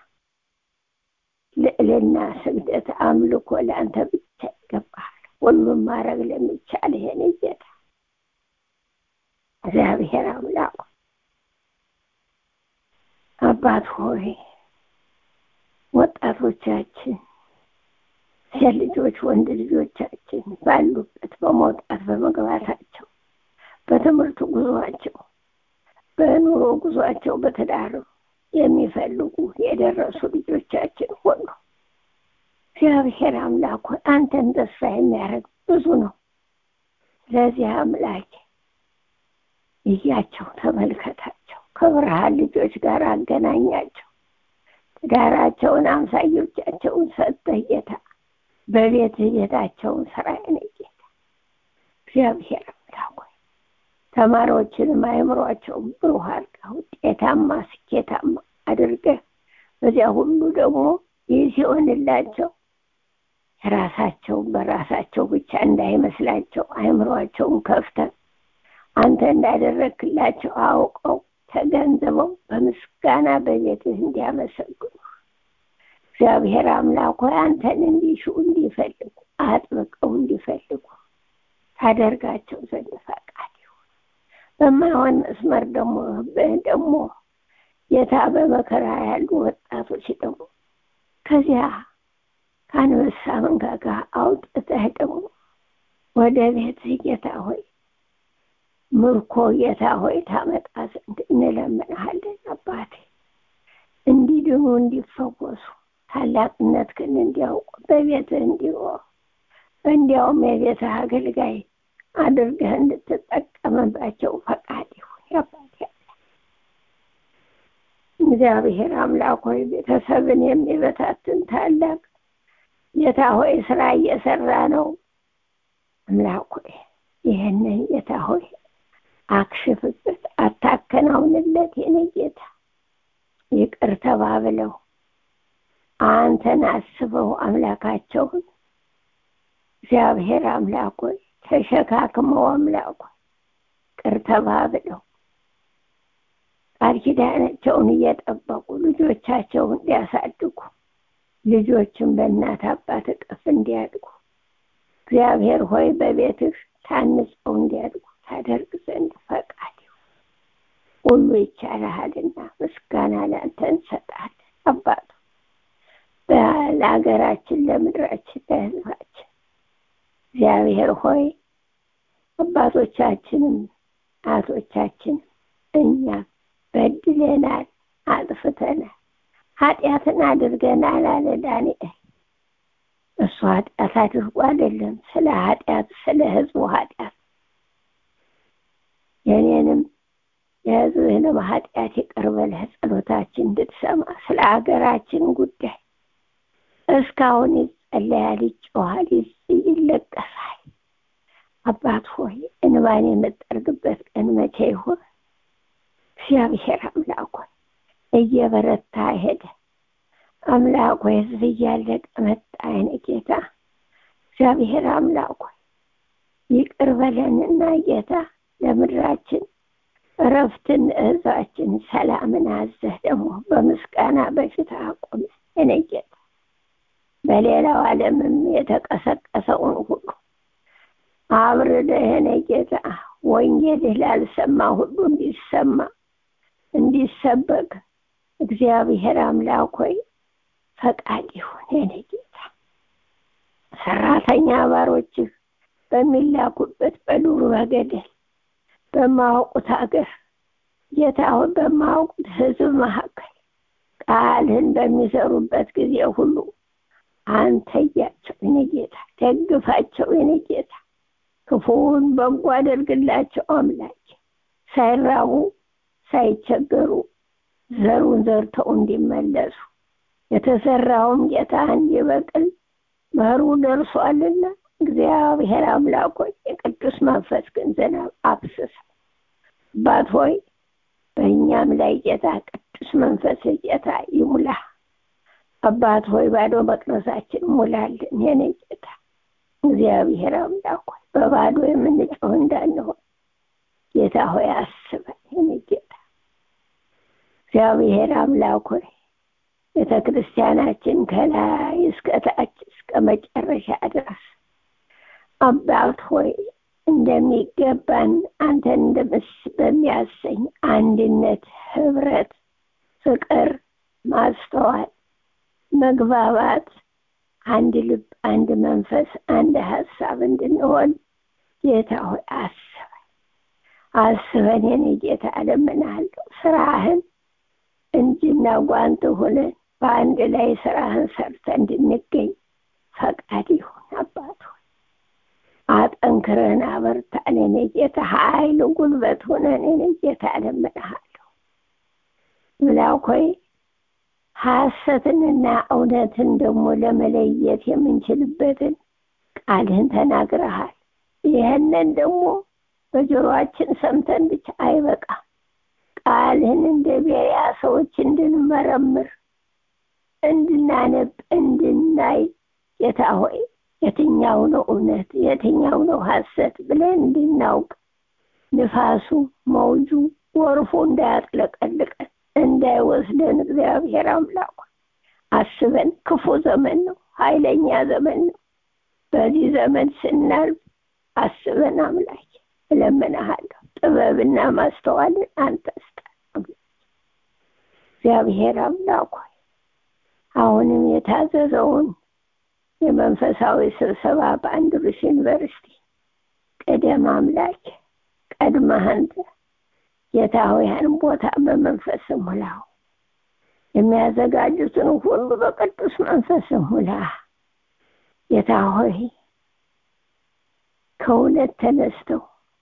ልዕልና ስግደት አምልኮ ለአንተ ብቻ ይገባል። ሁሉም ማድረግ ለሚቻል የኔ ጌታ እግዚአብሔር አምላክ አባት ሆይ ወጣቶቻችን ሴት ልጆች ወንድ ልጆቻችን ባሉበት በመውጣት በመግባታቸው በትምህርት ጉዟቸው በኑሮ ጉዟቸው በትዳር የሚፈልጉ የደረሱ ልጆቻችን ሁሉ እግዚአብሔር አምላክ አንተን ተስፋ የሚያደርግ ብዙ ነው። ስለዚህ አምላክ እያቸው ተመልከታቸው ከብርሃን ልጆች ጋር አገናኛቸው። ትዳራቸውን አምሳዮቻቸውን ሰጠህ ጌታ በቤት ቤታቸውን ስራ የኔ ጌታ እግዚአብሔር አምላክ ተማሪዎችንም አእምሯቸውን ብሩህ አድርገህ ውጤታማ ስኬታማ አድርገህ በዚያ ሁሉ ደግሞ ይህ ሲሆንላቸው ራሳቸውን በራሳቸው ብቻ እንዳይመስላቸው አእምሯቸውን ከፍተህ አንተ እንዳደረክላቸው አውቀው ተገንዝበው በምስጋና በቤትህ እንዲያመሰግኑ እግዚአብሔር አምላክ ሆይ አንተን እንዲሹ እንዲፈልጉ አጥብቀው እንዲፈልጉ ታደርጋቸው ዘንድ ፈቃድ ይሁን። በማይሆን መስመር ደግሞ ደግሞ ጌታ በመከራ ያሉ ወጣቶች ደግሞ ከዚያ ከአንበሳ መንጋጋ አውጥተህ ደግሞ ወደ ቤትህ ጌታ ሆይ ምርኮ ጌታ ሆይ ታመጣ ዘንድ እንለምንሃለን። አባቴ እንዲድኑ እንዲፈወሱ ታላቅነትህን እንዲያውቁ በቤትህ እንዲኖሩ እንዲያውም የቤትህ አገልጋይ አድርገህ እንድትጠቀምባቸው ፈቃድ ይሁን። አባቴ እግዚአብሔር አምላክ ሆይ ቤተሰብን የሚበታትን ታላቅ ጌታ ሆይ ስራ እየሰራ ነው። አምላክ ሆይ ይህንን ጌታ ሆይ አክሽፍበት አታከናውንለት የኔ ጌታ። ይቅር ተባብለው አንተን አስበው አምላካቸውን እግዚአብሔር አምላክ ሆይ ተሸካክመው አምላክ ሆይ ይቅር ተባብለው ቃል ኪዳናቸውን እየጠበቁ ልጆቻቸውን እንዲያሳድጉ ልጆችን በእናት አባት እቅፍ እንዲያድጉ እግዚአብሔር ሆይ በቤትህ ታንጸው እንዲያድጉ ታደርግ ዘንድ ፈቃድ ይሁን። ሁሉ ይቻላልና ምስጋና ለአንተ እንሰጣለን። አባት ለሀገራችን ለምድራችን ለሕዝባችን እግዚአብሔር ሆይ አባቶቻችንም አቶቻችን እኛ በድለናል አጥፍተናል ኃጢአትን አድርገናል አለ ዳንኤል። እሱ ኃጢአት አድርጎ አይደለም ስለ ኃጢአት ስለ ህዝቡ ኃጢአት የኔንም የህዝብህንም ኃጢአት ይቅር በለህ ጸሎታችን እንድትሰማ ስለ ሀገራችን ጉዳይ እስካሁን ይጸለያል ይጮሃል ይለቀሳል። አባት ሆይ እንባን የምጠርግበት ቀን መቼ ይሆን? እግዚአብሔር አምላክ ሆይ እየበረታ ሄደ። አምላክ ሆይ ህዝብ እያለቀ መጣ የኔ ጌታ። እግዚአብሔር አምላክ ሆይ ይቅር በለንና ጌታ ለምድራችን እረፍትን እዛችን ሰላምን አዘህ ደግሞ በምስጋና በፊት አቆም እኔ ጌታ በሌላው ዓለምም የተቀሰቀሰውን ሁሉ አብረህ እኔ ጌታ ወንጌልህ ላልሰማ ሁሉ እንዲሰማ እንዲሰበክ እግዚአብሔር አምላክ ሆይ ፈቃድ ይሁን እኔ ጌታ ሰራተኛ ባሮችህ በሚላኩበት በዱር በገደል በማያውቁት ሀገር ጌታ ሆይ በማያውቁት ሕዝብ መካከል ቃልህን በሚሰሩበት ጊዜ ሁሉ አንተ ያቸው እኔ ጌታ ደግፋቸው እኔ ጌታ ክፉውን በጎ አድርግላቸው አምላክ ሳይራቡ ሳይቸገሩ ዘሩን ዘርተው እንዲመለሱ የተሰራውም ጌታ እንዲበቅል መሩ ደርሷልና እግዚአብሔር አምላክ ሆይ የቅዱስ መንፈስ ዝናብ አፍስስ አባት ሆይ በእኛም ላይ ጌታ ቅዱስ መንፈስ ጌታ ይሙላ አባት ሆይ ባዶ መቅደሳችን ሙላልን የኔ ጌታ እግዚአብሔር አምላክ ሆይ በባዶ የምንጮህ እንዳንሆን ጌታ ሆይ አስበን የኔ ጌታ እግዚአብሔር አምላክ ሆይ ቤተክርስቲያናችን ከላይ እስከ ታች እስከ መጨረሻ ድረስ አባት ሆይ እንደሚገባን አንተን እንደምስ በሚያሰኝ አንድነት ህብረት ፍቅር ማስተዋል መግባባት አንድ ልብ አንድ መንፈስ አንድ ሐሳብ እንድንሆን ጌታ ሆይ አስበን አስበን የኔ ጌታ እለምንሃለሁ ስራህን እንጂና ጓንት ሆነን በአንድ ላይ ስራህን ሰርተን እንድንገኝ ፈቃድ ይሁን አባት ሆይ አጠንክረን አበርታን የኔ ጌታ ኃይል ጉልበት ሆነን የኔ ጌታ እለምንሃለሁ አምላክ ሆይ ሐሰትንና እውነትን ደግሞ ለመለየት የምንችልበትን ቃልህን ተናግረሃል ይሄንን ደግሞ በጆሮአችን ሰምተን ብቻ አይበቃ ቃልህን እንደ ቤሪያ ሰዎች እንድንመረምር እንድናነብ እንድናይ ጌታ ሆይ የትኛው ነው እውነት የትኛው ነው ሐሰት ብለን እንድናውቅ ንፋሱ መውጁ ወርፉ እንዳያጥለቀልቀን እንዳይወስደን እግዚአብሔር አምላክ አስበን ክፉ ዘመን ነው ኃይለኛ ዘመን ነው በዚህ ዘመን ስናልፍ አስበን አምላክ እለምንሃለሁ ጥበብና ማስተዋልን አንተ ስጠን እግዚአብሔር አምላክ አሁንም የታዘዘውን የመንፈሳዊ ስብሰባ በአንድሩስ ዩኒቨርሲቲ ቀደም አምላክ ቀድመህ አንተ ጌታ ሆይ ያን ቦታ በመንፈስ ሙላው የሚያዘጋጁትን ሁሉ በቅዱስ መንፈስ ሙላ ጌታ ሆይ ከእውነት ተነስተው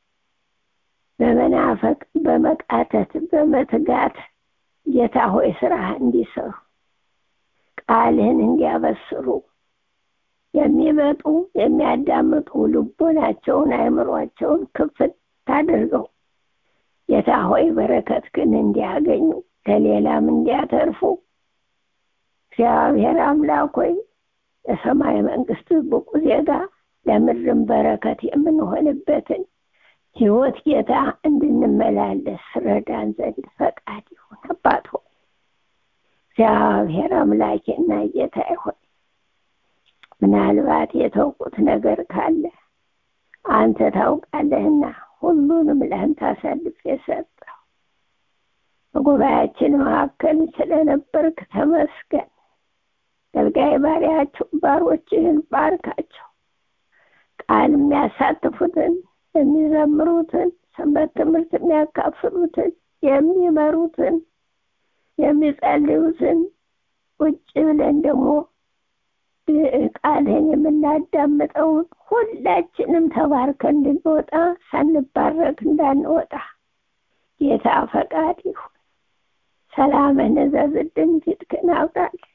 በመናፈቅ በመቃተት በመትጋት ጌታ ሆይ ስራህ እንዲሰሩ ቃልህን እንዲያበስሩ የሚመጡ የሚያዳምጡ ልቦናቸውን አእምሯቸውን ክፍት አድርገው ጌታ ሆይ በረከት ግን እንዲያገኙ ለሌላም እንዲያተርፉ እግዚአብሔር አምላክ ሆይ ለሰማይ መንግስት ብቁ ዜጋ ለምድርም በረከት የምንሆንበትን ሕይወት ጌታ እንድንመላለስ ረዳን ዘንድ ፈቃድ ይሁን አባት ሆይ እግዚአብሔር አምላኬና ጌታዬ ሆይ ምናልባት የተውኩት ነገር ካለ አንተ ታውቃለህና ሁሉንም ለአንተ አሳልፌ ሰጠሁ በጉባኤያችን መካከል ስለነበርክ ተመስገን ገልጋይ ባሪያቸው ባሮችህን ባርካቸው ቃል የሚያሳትፉትን የሚዘምሩትን ሰንበት ትምህርት የሚያካፍሉትን የሚመሩትን የሚጸልዩትን ቁጭ ብለን ደግሞ ቃልህን የምናዳምጠውን ሁላችንም ተባርከን እንድንወጣ ሳንባረክ እንዳንወጣ ጌታ ፈቃድ ይሁን ሰላምን እዘዝልን ፊትህን አብራልን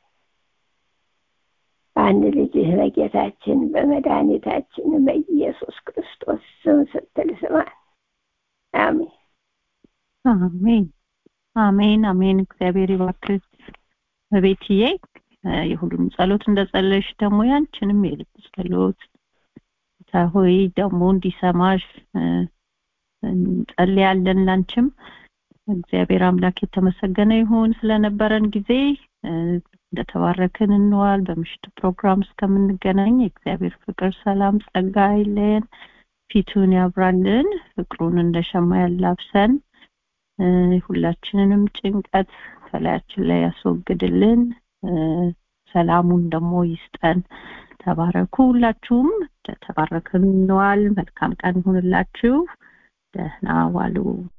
በአንድ ልጅህ በጌታችን በመድኃኒታችን በኢየሱስ ክርስቶስ ስም ስትል ስማን አሜን አሜን አሜን አሜን እግዚአብሔር ይባርክሽ በቤትዬ የሁሉም ጸሎት እንደጸለሽ ደግሞ ያንቺንም የልብ ጸሎት ታሆይ ደግሞ እንዲሰማሽ እንጸልያለን። ላንቺም እግዚአብሔር አምላክ የተመሰገነ ይሁን ስለነበረን ጊዜ። እንደተባረክን እንዋል። በምሽቱ ፕሮግራም እስከምንገናኝ እግዚአብሔር ፍቅር፣ ሰላም፣ ጸጋ ይለየን፣ ፊቱን ያብራልን፣ ፍቅሩን እንደሸማ ያላብሰን፣ ሁላችንንም ጭንቀት ከላያችን ላይ ያስወግድልን፣ ሰላሙን ደግሞ ይስጠን። ተባረኩ። ሁላችሁም ተባረክን እንዋል። መልካም ቀን ይሁንላችሁ። ደህና ዋሉ።